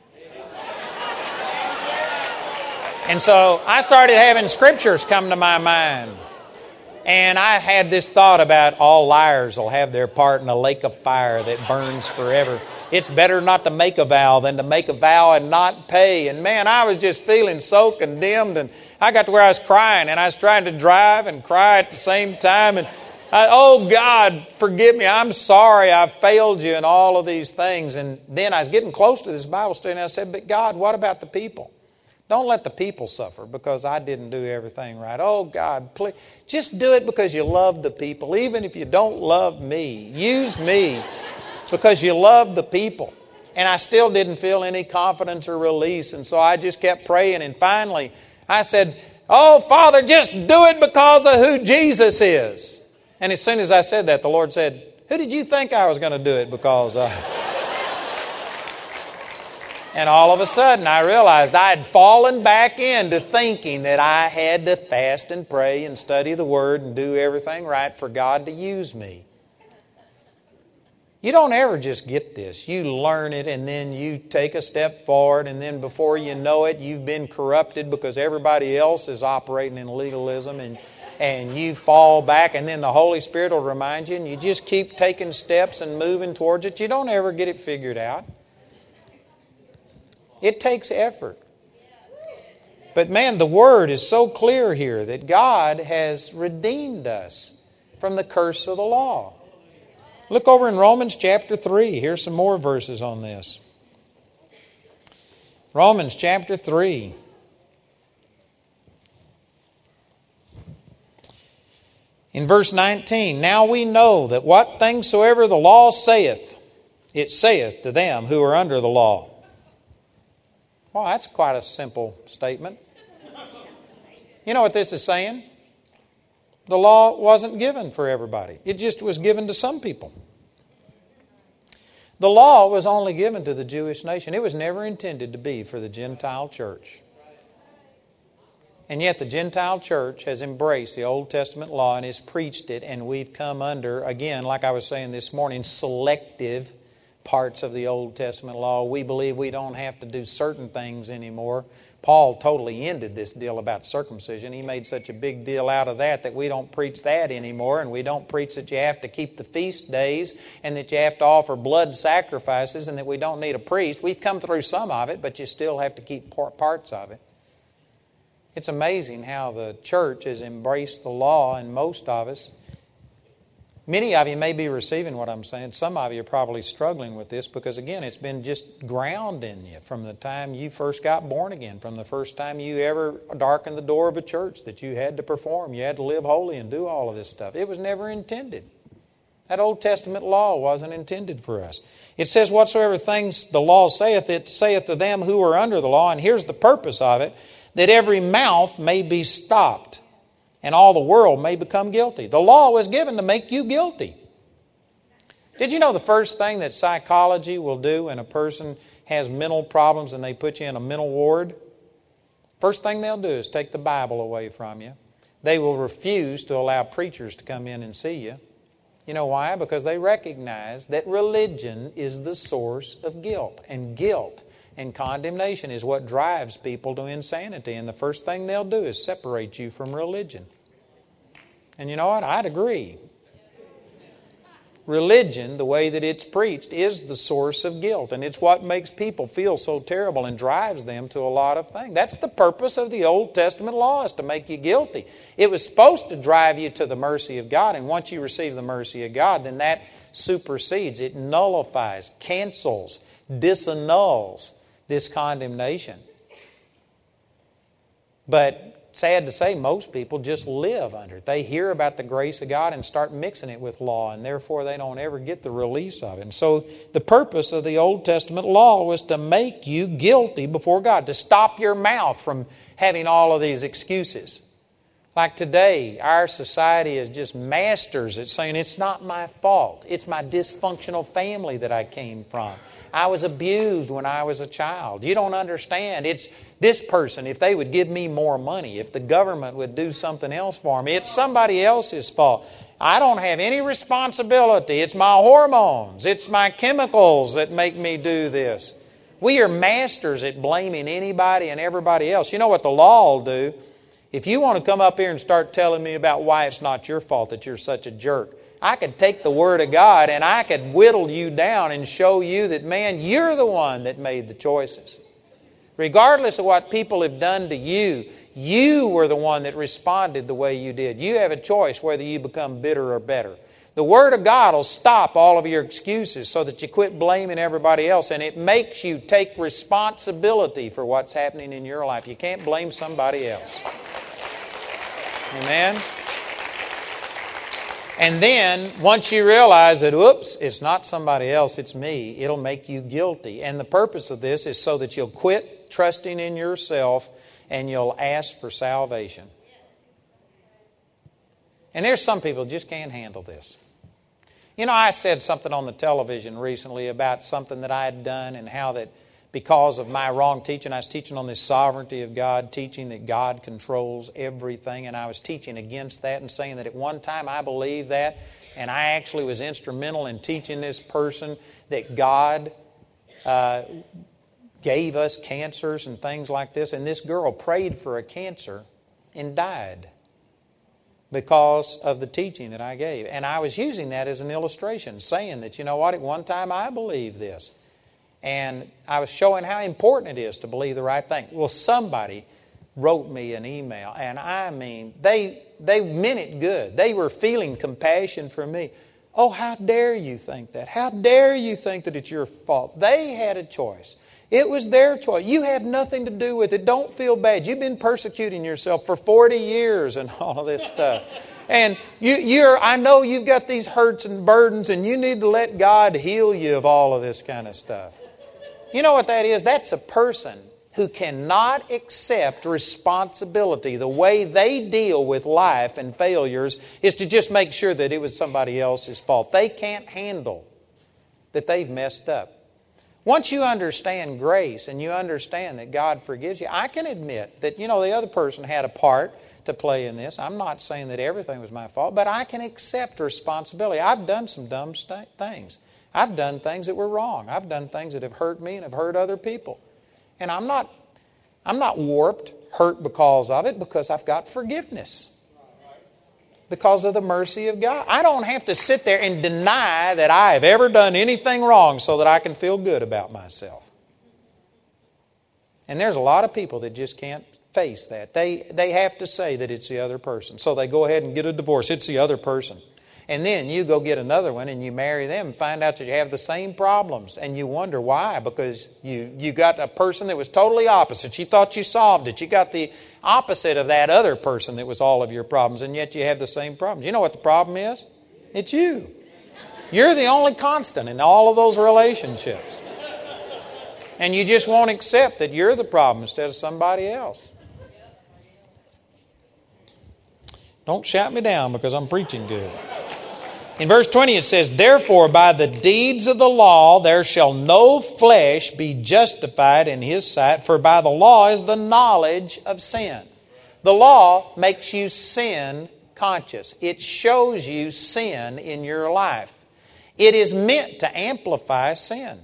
And so I started having Scriptures come to my mind. And I had this thought about all liars will have their part in a lake of fire that burns forever. It's better not to make a vow than to make a vow and not pay. And man, I was just feeling so condemned. And I got to where I was crying. And I was trying to drive and cry at the same time. And oh God, forgive me. I'm sorry I failed you and all of these things. And then I was getting close to this Bible study. And I said, but God, what about the people? Don't let the people suffer because I didn't do everything right. Oh, God, please, just do it because you love the people. Even if you don't love me, use me because you love the people. And I still didn't feel any confidence or release. And so I just kept praying. And finally, I said, oh, Father, just do it because of who Jesus is. And as soon as I said that, the Lord said, who did you think I was going to do it because of? And all of a sudden, I realized I had fallen back into thinking that I had to fast and pray and study the Word and do everything right for God to use me. You don't ever just get this. You learn it and then you take a step forward, and then before you know it, you've been corrupted because everybody else is operating in legalism, and you fall back, and then the Holy Spirit will remind you, and you just keep taking steps and moving towards it. You don't ever get it figured out. It takes effort. But man, the Word is so clear here that God has redeemed us from the curse of the law. Look over in Romans chapter 3. Here's some more verses on this. Romans chapter 3. In verse 19, now we know that what things soever the law saith, it saith to them who are under the law. Well, that's quite a simple statement. You know what this is saying? The law wasn't given for everybody. It just was given to some people. The law was only given to the Jewish nation. It was never intended to be for the Gentile church. And yet the Gentile church has embraced the Old Testament law and has preached it, and we've come under, again, like I was saying this morning, selective parts of the Old Testament law. We believe we don't have to do certain things anymore. Paul totally ended this deal about circumcision. He made such a big deal out of that we don't preach that anymore, and we don't preach that you have to keep the feast days and that you have to offer blood sacrifices and that we don't need a priest. We've come through some of it, but you still have to keep parts of it. It's amazing how the church has embraced the law, and most of us, many of you may be receiving what I'm saying. Some of you are probably struggling with this because, again, it's been just ground in you from the time you first got born again, from the first time you ever darkened the door of a church that you had to perform. You had to live holy and do all of this stuff. It was never intended. That Old Testament law wasn't intended for us. It says, whatsoever things the law saith, it saith to them who are under the law. And here's the purpose of it, that every mouth may be stopped, and all the world may become guilty. The law was given to make you guilty. Did you know the first thing that psychology will do when a person has mental problems and they put you in a mental ward? First thing they'll do is take the Bible away from you. They will refuse to allow preachers to come in and see you. You know why? Because they recognize that religion is the source of guilt. And guilt and condemnation is what drives people to insanity. And the first thing they'll do is separate you from religion. And you know what? I'd agree. Religion, the way that it's preached, is the source of guilt. And it's what makes people feel so terrible and drives them to a lot of things. That's the purpose of the Old Testament law, is to make you guilty. It was supposed to drive you to the mercy of God. And once you receive the mercy of God, then that supersedes, it nullifies, cancels, disannuls this condemnation. But sad to say, most people just live under it. They hear about the grace of God and start mixing it with law, and therefore they don't ever get the release of it. And so the purpose of the Old Testament law was to make you guilty before God, to stop your mouth from having all of these excuses. Like today, our society is just masters at saying, it's not my fault. It's my dysfunctional family that I came from. I was abused when I was a child. You don't understand. It's this person. If they would give me more money, if the government would do something else for me, it's somebody else's fault. I don't have any responsibility. It's my hormones. It's my chemicals that make me do this. We are masters at blaming anybody and everybody else. You know what the law will do? If you want to come up here and start telling me about why it's not your fault that you're such a jerk, I could take the Word of God and I could whittle you down and show you that, man, you're the one that made the choices. Regardless of what people have done to you, you were the one that responded the way you did. You have a choice whether you become bitter or better. The Word of God will stop all of your excuses so that you quit blaming everybody else, and it makes you take responsibility for what's happening in your life. You can't blame somebody else. Amen? And then, once you realize that, oops, it's not somebody else, it's me, it'll make you guilty. And the purpose of this is so that you'll quit trusting in yourself and you'll ask for salvation. And there's some people who just can't handle this. You know, I said something on the television recently about something that I had done and how that because of my wrong teaching, I was teaching on this sovereignty of God, teaching that God controls everything, and I was teaching against that and saying that at one time I believed that, and I actually was instrumental in teaching this person that God gave us cancers and things like this, and this girl prayed for a cancer and died because of the teaching that I gave. And I was using that as an illustration, saying that, you know what, at one time I believed this. And I was showing how important it is to believe the right thing. Well, somebody wrote me an email, and I mean, they meant it good. They were feeling compassion for me. Oh, how dare you think that? How dare you think that it's your fault? They had a choice. It was their choice. You have nothing to do with it. Don't feel bad. You've been persecuting yourself for 40 years and all of this stuff. And I know you've got these hurts and burdens, and you need to let God heal you of all of this kind of stuff. You know what that is? That's a person who cannot accept responsibility. The way they deal with life and failures is to just make sure that it was somebody else's fault. They can't handle that they've messed up. Once you understand grace and you understand that God forgives you, I can admit that, you know, the other person had a part to play in this. I'm not saying that everything was my fault, but I can accept responsibility. I've done some dumb things. I've done things that were wrong. I've done things that have hurt me and have hurt other people. And I'm not warped, hurt because of it, because I've got forgiveness. Because of the mercy of God. I don't have to sit there and deny that I have ever done anything wrong so that I can feel good about myself. And there's a lot of people that just can't face that. They have to say that it's the other person. So they go ahead and get a divorce. It's the other person. And then you go get another one and you marry them and find out that you have the same problems. And you wonder why. Because you got a person that was totally opposite. You thought you solved it. You got the opposite of that other person that was all of your problems. And yet you have the same problems. You know what the problem is? It's you. You're the only constant in all of those relationships. And you just won't accept that you're the problem instead of somebody else. Don't shout me down because I'm preaching good. In verse 20 it says, "Therefore by the deeds of the law there shall no flesh be justified in his sight, for by the law is the knowledge of sin." The law makes you sin conscious. It shows you sin in your life. It is meant to amplify sin.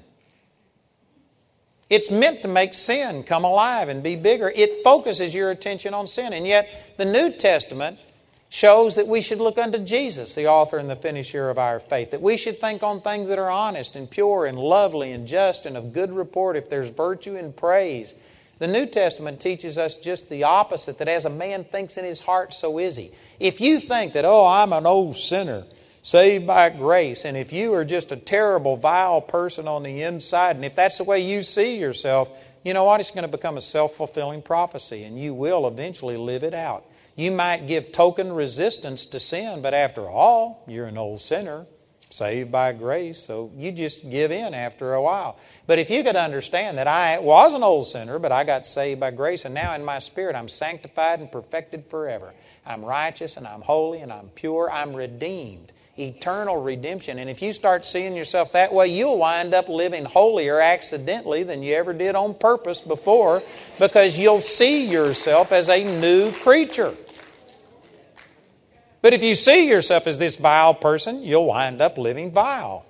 It's meant to make sin come alive and be bigger. It focuses your attention on sin. And yet the New Testament shows that we should look unto Jesus, the author and the finisher of our faith, that we should think on things that are honest and pure and lovely and just and of good report if there's virtue in praise. The New Testament teaches us just the opposite, that as a man thinks in his heart, so is he. If you think that, oh, I'm an old sinner, saved by grace, and if you are just a terrible, vile person on the inside, and if that's the way you see yourself, you know what? It's going to become a self-fulfilling prophecy, and you will eventually live it out. You might give token resistance to sin, but after all, you're an old sinner, saved by grace, so you just give in after a while. But if you could understand that I was an old sinner, but I got saved by grace, and now in my spirit I'm sanctified and perfected forever. I'm righteous and I'm holy and I'm pure. I'm redeemed. Eternal redemption. And if you start seeing yourself that way, you'll wind up living holier accidentally than you ever did on purpose before, because you'll see yourself as a new creature. But if you see yourself as this vile person, you'll wind up living vile.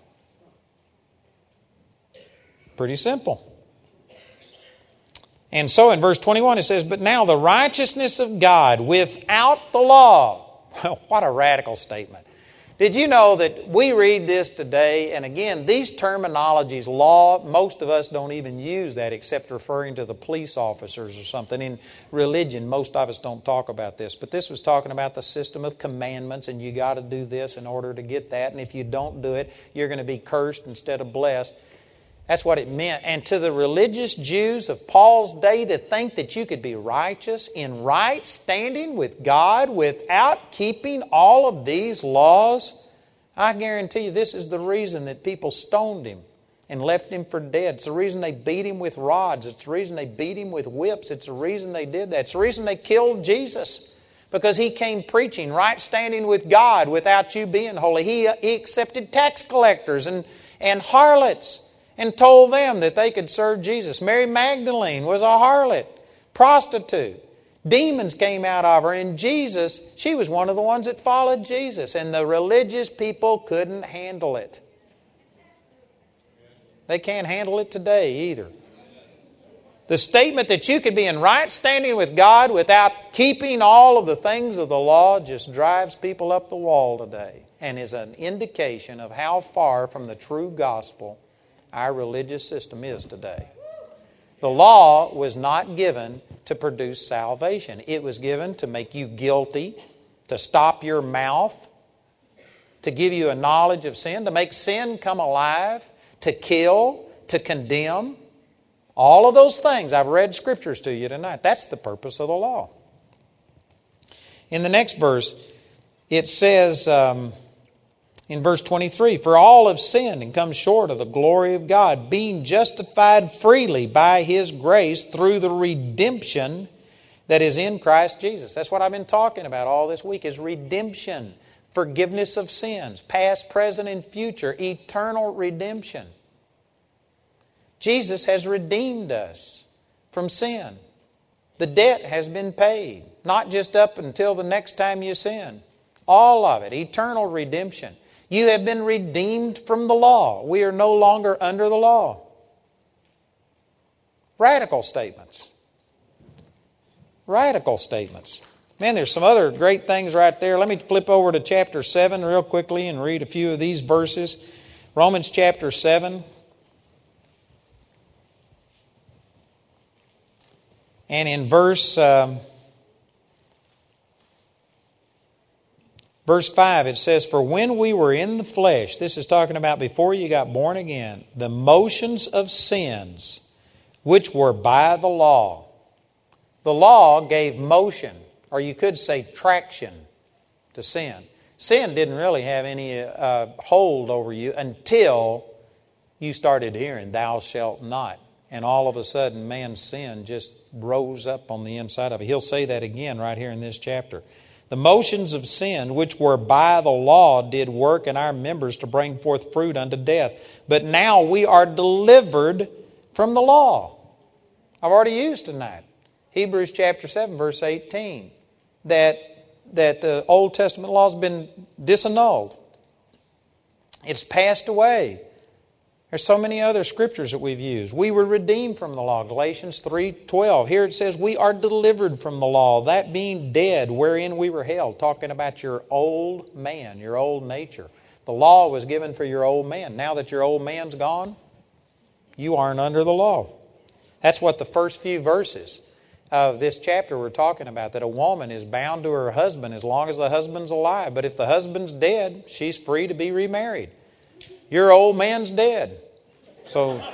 Pretty simple. And so in verse 21 it says, but now the righteousness of God without the law. What a radical statement. Did you know that we read this today, and again, these terminologies, law, most of us don't even use that except referring to the police officers or something. In religion, most of us don't talk about this. But this was talking about the system of commandments, and you got to do this in order to get that. And if you don't do it, you're going to be cursed instead of blessed. That's what it meant. And to the religious Jews of Paul's day, to think that you could be righteous in right standing with God without keeping all of these laws, I guarantee you this is the reason that people stoned him and left him for dead. It's the reason they beat him with rods. It's the reason they beat him with whips. It's the reason they did that. It's the reason they killed Jesus, because he came preaching right standing with God without you being holy. He accepted tax collectors and harlots and told them that they could serve Jesus. Mary Magdalene was a harlot, prostitute. Demons came out of her, and Jesus, she was one of the ones that followed Jesus, and the religious people couldn't handle it. They can't handle it today either. The statement that you could be in right standing with God without keeping all of the things of the law just drives people up the wall today, and is an indication of how far from the true gospel our religious system is today. The law was not given to produce salvation. It was given to make you guilty, to stop your mouth, to give you a knowledge of sin, to make sin come alive, to kill, to condemn. All of those things. I've read scriptures to you tonight. That's the purpose of the law. In the next verse, it says in verse 23, for all have sinned and come short of the glory of God, being justified freely by His grace through the redemption that is in Christ Jesus. That's what I've been talking about all this week, is redemption, forgiveness of sins, past, present, and future, eternal redemption. Jesus has redeemed us from sin. The debt has been paid, not just up until the next time you sin. All of it, eternal redemption. You have been redeemed from the law. We are no longer under the law. Radical statements. Radical statements. Man, there's some other great things right there. Let me flip over to chapter 7 real quickly and read a few of these verses. Romans chapter 7. And in verse 5, it says, for when we were in the flesh, this is talking about before you got born again, the motions of sins, which were by the law. The law gave motion, or you could say traction, to sin. Sin didn't really have any hold over you until you started hearing, thou shalt not. And all of a sudden, man's sin just rose up on the inside of it. He'll say that again right here in this chapter. The motions of sin, which were by the law, did work in our members to bring forth fruit unto death. But now we are delivered from the law. I've already used tonight. Hebrews chapter 7, verse 18. That the Old Testament law has been disannulled. It's passed away. There's so many other scriptures that we've used. We were redeemed from the law. Galatians 3:12. Here it says, we are delivered from the law, that being dead, wherein we were held. Talking about your old man, your old nature. The law was given for your old man. Now that your old man's gone, you aren't under the law. That's what the first few verses of this chapter were talking about, that a woman is bound to her husband as long as the husband's alive. But if the husband's dead, she's free to be remarried. Your old man's dead. So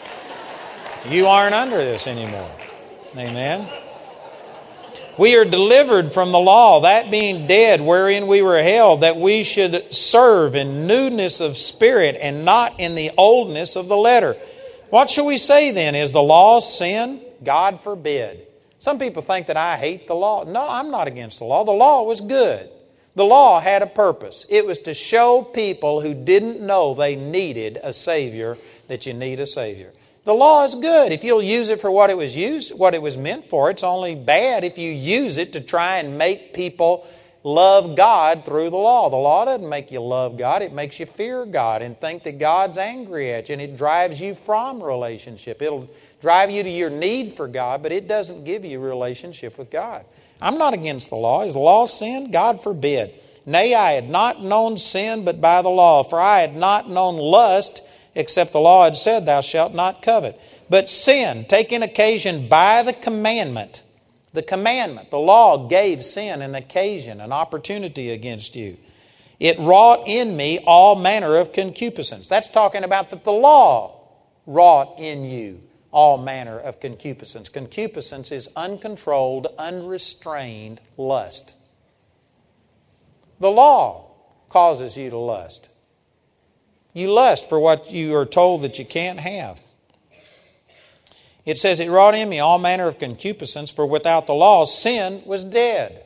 you aren't under this anymore. Amen. We are delivered from the law, that being dead, wherein we were held, that we should serve in newness of spirit and not in the oldness of the letter. What shall we say then? Is the law sin? God forbid. Some people think that I hate the law. No, I'm not against the law. The law was good. The law had a purpose. It was to show people who didn't know they needed a Savior that you need a Savior. The law is good if you'll use it for what it was meant for. It's only bad if you use it to try and make people love God through the law. The law doesn't make you love God. It makes you fear God and think that God's angry at you, and it drives you from relationship. It'll drive you to your need for God, but it doesn't give you a relationship with God. I'm not against the law. Is the law sin? God forbid. Nay, I had not known sin but by the law, for I had not known lust, except the law had said, Thou shalt not covet. But sin, taking occasion by the commandment, the law gave sin an occasion, an opportunity against you. It wrought in me all manner of concupiscence. That's talking about that the law wrought in you all manner of concupiscence. Concupiscence is uncontrolled, unrestrained lust. The law causes you to lust. You lust for what you are told that you can't have. It says, it wrought in me all manner of concupiscence, for without the law sin was dead.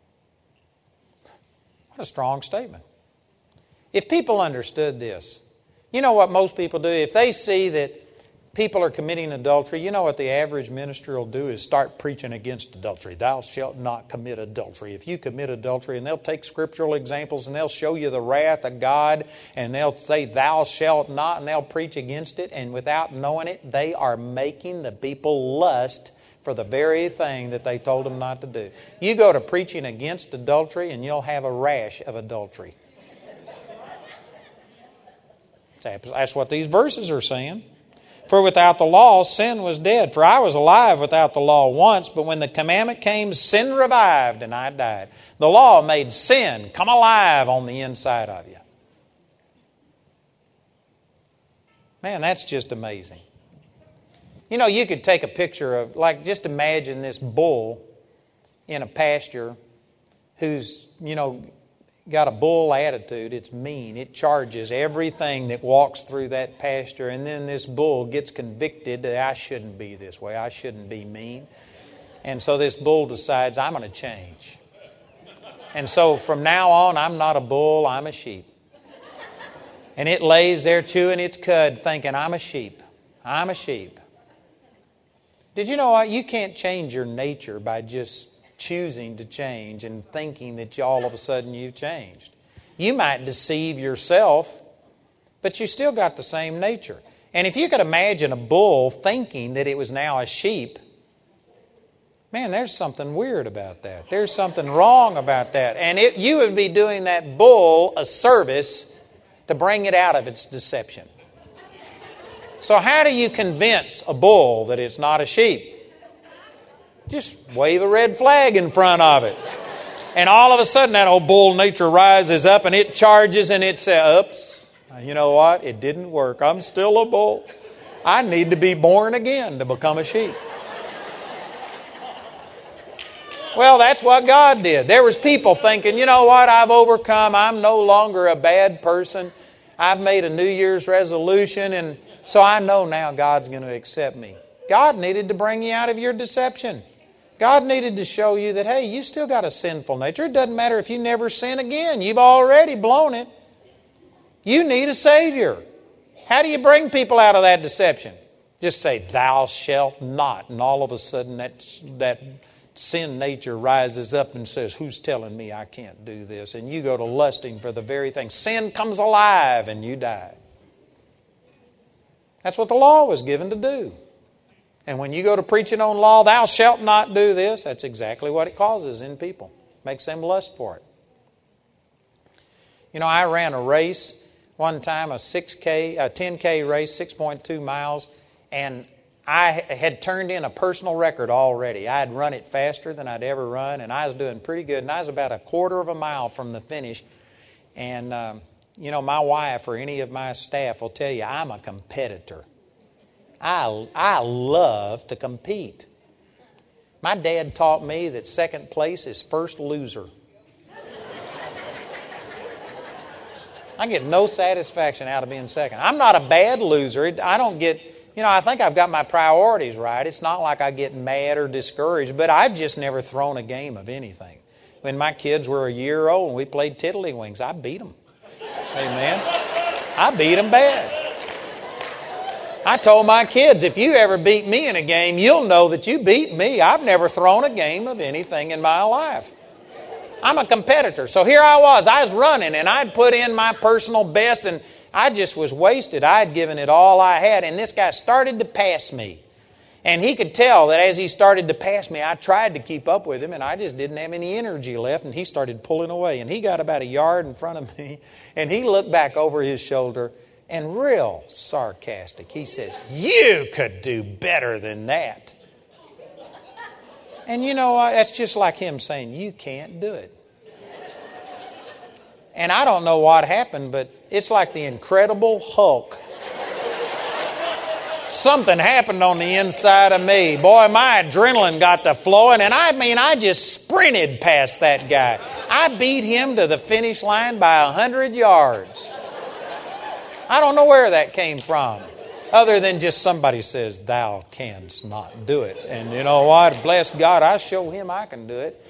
What a strong statement. If people understood this, you know what most people do? If they see that people are committing adultery, you know what the average minister will do is start preaching against adultery. Thou shalt not commit adultery. If you commit adultery, and they'll take scriptural examples and they'll show you the wrath of God, and they'll say thou shalt not, and they'll preach against it, and without knowing it, they are making the people lust for the very thing that they told them not to do. You go to preaching against adultery and you'll have a rash of adultery. That's what these verses are saying. For without the law, sin was dead. For I was alive without the law once, but when the commandment came, sin revived, and I died. The law made sin come alive on the inside of you. Man, that's just amazing. You know, you could take a picture of, like, just imagine this bull in a pasture who's, got a bull attitude. It's mean. It charges everything that walks through that pasture. And then this bull gets convicted that I shouldn't be this way. I shouldn't be mean. And so this bull decides, I'm going to change. And so from now on, I'm not a bull, I'm a sheep. And it lays there chewing its cud thinking, I'm a sheep. I'm a sheep. Did you know what? You can't change your nature by just choosing to change and thinking that all of a sudden you've changed. You might deceive yourself, but you still got the same nature. And if you could imagine a bull thinking that it was now a sheep, man, there's something weird about that. There's something wrong about that. And you would be doing that bull a service to bring it out of its deception. So how do you convince a bull that it's not a sheep? Just wave a red flag in front of it. And all of a sudden that old bull nature rises up and it charges and it says, oops, you know what? It didn't work. I'm still a bull. I need to be born again to become a sheep. Well, that's what God did. There was people thinking, you know what? I've overcome. I'm no longer a bad person. I've made a New Year's resolution, and so I know now God's going to accept me. God needed to bring you out of your deception. God needed to show you that, hey, you still got a sinful nature. It doesn't matter if you never sin again. You've already blown it. You need a Savior. How do you bring people out of that deception? Just say, thou shalt not. And all of a sudden that sin nature rises up and says, who's telling me I can't do this? And you go to lusting for the very thing. Sin comes alive and you die. That's what the law was given to do. And when you go to preaching on law, thou shalt not do this, that's exactly what it causes in people. Makes them lust for it. You know, I ran a race one time, a 10K race, 6.2 miles, and I had turned in a personal record already. I had run it faster than I'd ever run, and I was doing pretty good. And I was about a quarter of a mile from the finish. And, my wife or any of my staff will tell you I'm a competitor. I love to compete. My dad taught me that second place is first loser. I get no satisfaction out of being second. I'm not a bad loser. I don't get, I think I've got my priorities right. It's not like I get mad or discouraged, but I've just never thrown a game of anything. When my kids were a year old and we played tiddlywinks, I beat them. Amen. I beat them bad. I told my kids, if you ever beat me in a game, you'll know that you beat me. I've never thrown a game of anything in my life. I'm a competitor. So here I was running, and I'd put in my personal best, and I just was wasted. I'd given it all I had, and this guy started to pass me. And he could tell that as he started to pass me, I tried to keep up with him, and I just didn't have any energy left, and he started pulling away. And he got about a yard in front of me, and he looked back over his shoulder, and real sarcastic, he says, "You could do better than that." And you know, that's just like him saying, "You can't do it." And I don't know what happened, but it's like the Incredible Hulk. Something happened on the inside of me. Boy, my adrenaline got to flowing, and I just sprinted past that guy. I beat him to the finish line by 100 yards. I don't know where that came from, other than just somebody says, "Thou canst not do it." And you know what? Bless God, I show him I can do it.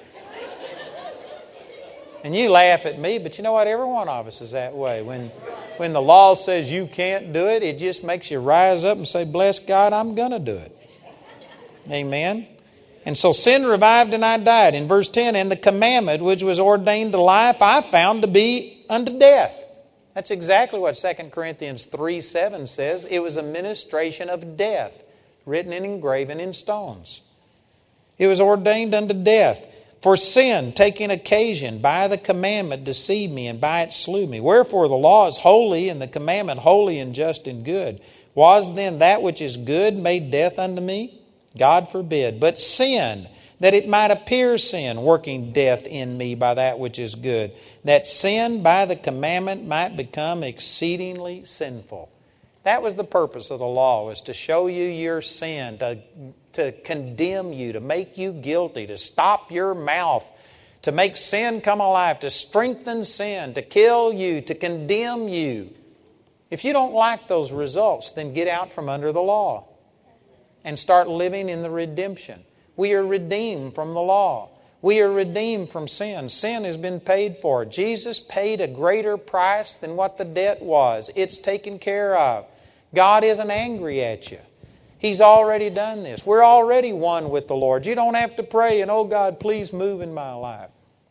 And you laugh at me, but you know what? Every one of us is that way. When the law says you can't do it, it just makes you rise up and say, "Bless God, I'm going to do it." Amen. And so sin revived and I died. In verse 10, "And the commandment which was ordained to life, I found to be unto death." That's exactly what 2 Corinthians 3:7 says. It was a ministration of death, written and engraven in stones. It was ordained unto death. "For sin, taking occasion by the commandment, deceived me, and by it slew me. Wherefore the law is holy, and the commandment holy and just and good. Was then that which is good made death unto me? God forbid. But sin, that it might appear sin, working death in me by that which is good, that sin by the commandment might become exceedingly sinful." That was the purpose of the law, was to show you your sin, to condemn you, to make you guilty, to stop your mouth, to make sin come alive, to strengthen sin, to kill you, to condemn you. If you don't like those results, then get out from under the law and start living in the redemption. We are redeemed from the law. We are redeemed from sin. Sin has been paid for. Jesus paid a greater price than what the debt was. It's taken care of. God isn't angry at you. He's already done this. We're already one with the Lord. You don't have to pray and, "Oh God, please move in my life."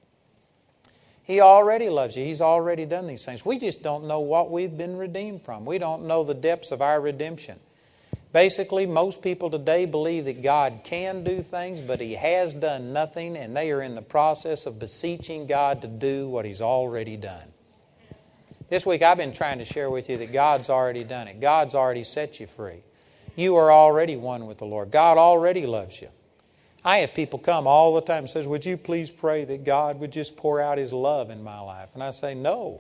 He already loves you. He's already done these things. We just don't know what we've been redeemed from. We don't know the depths of our redemption. Basically, most people today believe that God can do things, but He has done nothing, and they are in the process of beseeching God to do what He's already done. This week I've been trying to share with you that God's already done it. God's already set you free. You are already one with the Lord. God already loves you. I have people come all the time and says, "Would you please pray that God would just pour out His love in my life?" And I say, "No,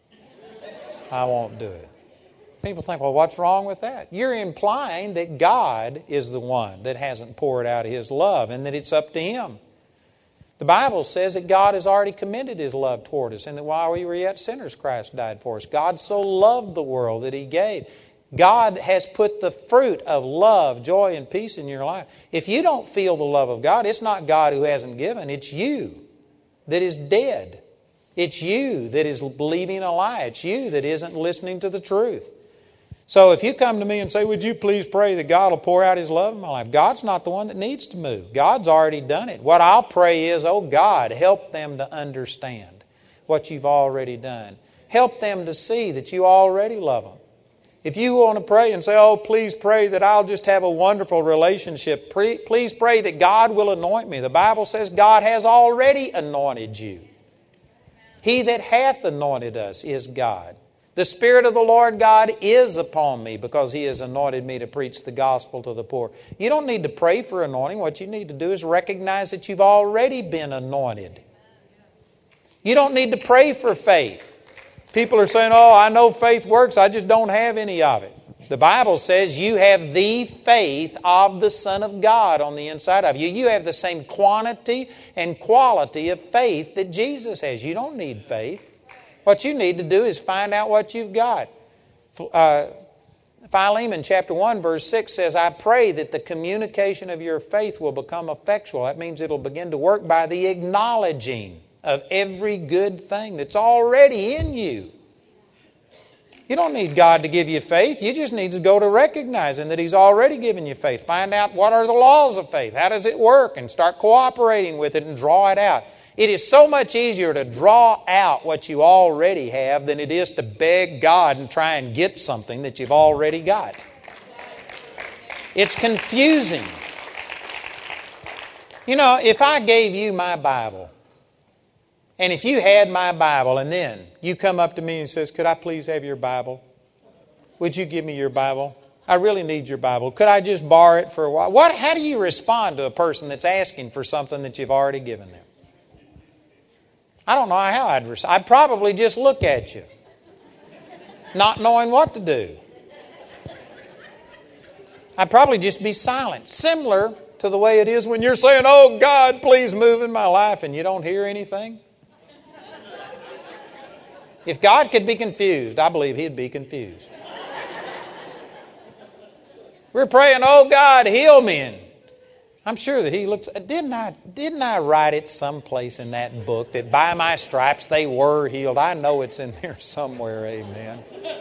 I won't do it." People think, "Well, what's wrong with that?" You're implying that God is the one that hasn't poured out His love and that it's up to Him. The Bible says that God has already commended His love toward us, and that while we were yet sinners, Christ died for us. God so loved the world that He gave. God has put the fruit of love, joy, and peace in your life. If you don't feel the love of God, it's not God who hasn't given. It's you that is dead. It's you that is believing a lie. It's you that isn't listening to the truth. So if you come to me and say, "Would you please pray that God will pour out His love in my life?" God's not the one that needs to move. God's already done it. What I'll pray is, "Oh God, help them to understand what You've already done. Help them to see that You already love them." If you want to pray and say, "Oh, please pray that I'll just have a wonderful relationship. Please pray that God will anoint me." The Bible says God has already anointed you. He that hath anointed us is God. The Spirit of the Lord God is upon me because He has anointed me to preach the gospel to the poor. You don't need to pray for anointing. What you need to do is recognize that you've already been anointed. You don't need to pray for faith. People are saying, "Oh, I know faith works. I just don't have any of it." The Bible says you have the faith of the Son of God on the inside of you. You have the same quantity and quality of faith that Jesus has. You don't need faith. What you need to do is find out what you've got. Philemon chapter 1 verse 6 says, "I pray that the communication of your faith will become effectual." That means it'll begin to work by the acknowledging of every good thing that's already in you. You don't need God to give you faith. You just need to go to recognizing that He's already given you faith. Find out what are the laws of faith. How does it work? And start cooperating with it and draw it out. It is so much easier to draw out what you already have than it is to beg God and try and get something that you've already got. It's confusing. You know, if I gave you my Bible, and if you had my Bible, and then you come up to me and says, could I please have your Bible? Would you give me your Bible? I really need your Bible. Could I just borrow it for a while? How do you respond to a person that's asking for something that you've already given them? I don't know how I'd respond. I'd probably just look at you, not knowing what to do. I'd probably just be silent. Similar to the way it is when you're saying, oh, God, please move in my life, and you don't hear anything. If God could be confused, I believe He'd be confused. We're praying, oh, God, heal me. And I'm sure that He looks. Didn't I write it someplace in that book that by my stripes they were healed? I know it's in there somewhere. Amen.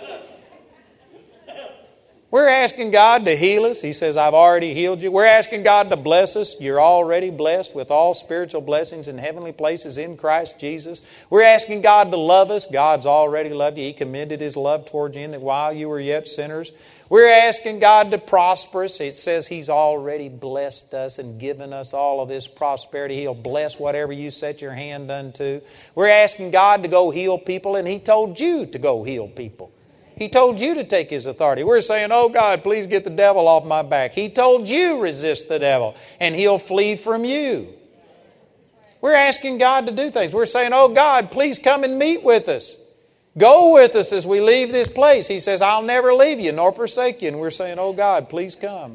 We're asking God to heal us. He says, I've already healed you. We're asking God to bless us. You're already blessed with all spiritual blessings in heavenly places in Christ Jesus. We're asking God to love us. God's already loved you. He commended His love towards you in that while you were yet sinners. We're asking God to prosper us. It says He's already blessed us and given us all of this prosperity. He'll bless whatever you set your hand unto. We're asking God to go heal people, and He told you to go heal people. He told you to take His authority. We're saying, oh God, please get the devil off my back. He told you resist the devil, and he'll flee from you. We're asking God to do things. We're saying, oh God, please come and meet with us. Go with us as we leave this place. He says, I'll never leave you nor forsake you. And we're saying, oh God, please come.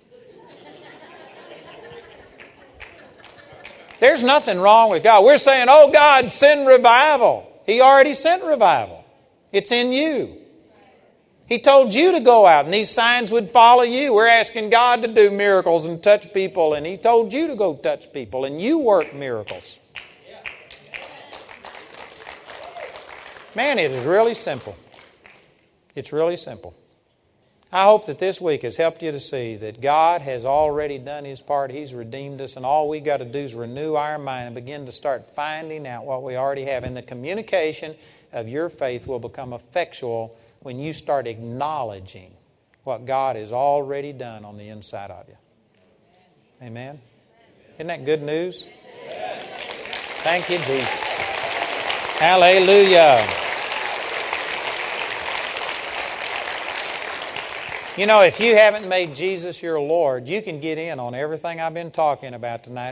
There's nothing wrong with God. We're saying, oh God, send revival. He already sent revival. It's in you. He told you to go out and these signs would follow you. We're asking God to do miracles and touch people, and He told you to go touch people and you work miracles. Man, it is really simple. It's really simple. I hope that this week has helped you to see that God has already done His part. He's redeemed us, and all we got to do is renew our mind and begin to start finding out what we already have. And the communication of your faith will become effectual when you start acknowledging what God has already done on the inside of you. Amen? Isn't that good news? Thank you, Jesus. Hallelujah. You know, if you haven't made Jesus your Lord, you can get in on everything I've been talking about tonight.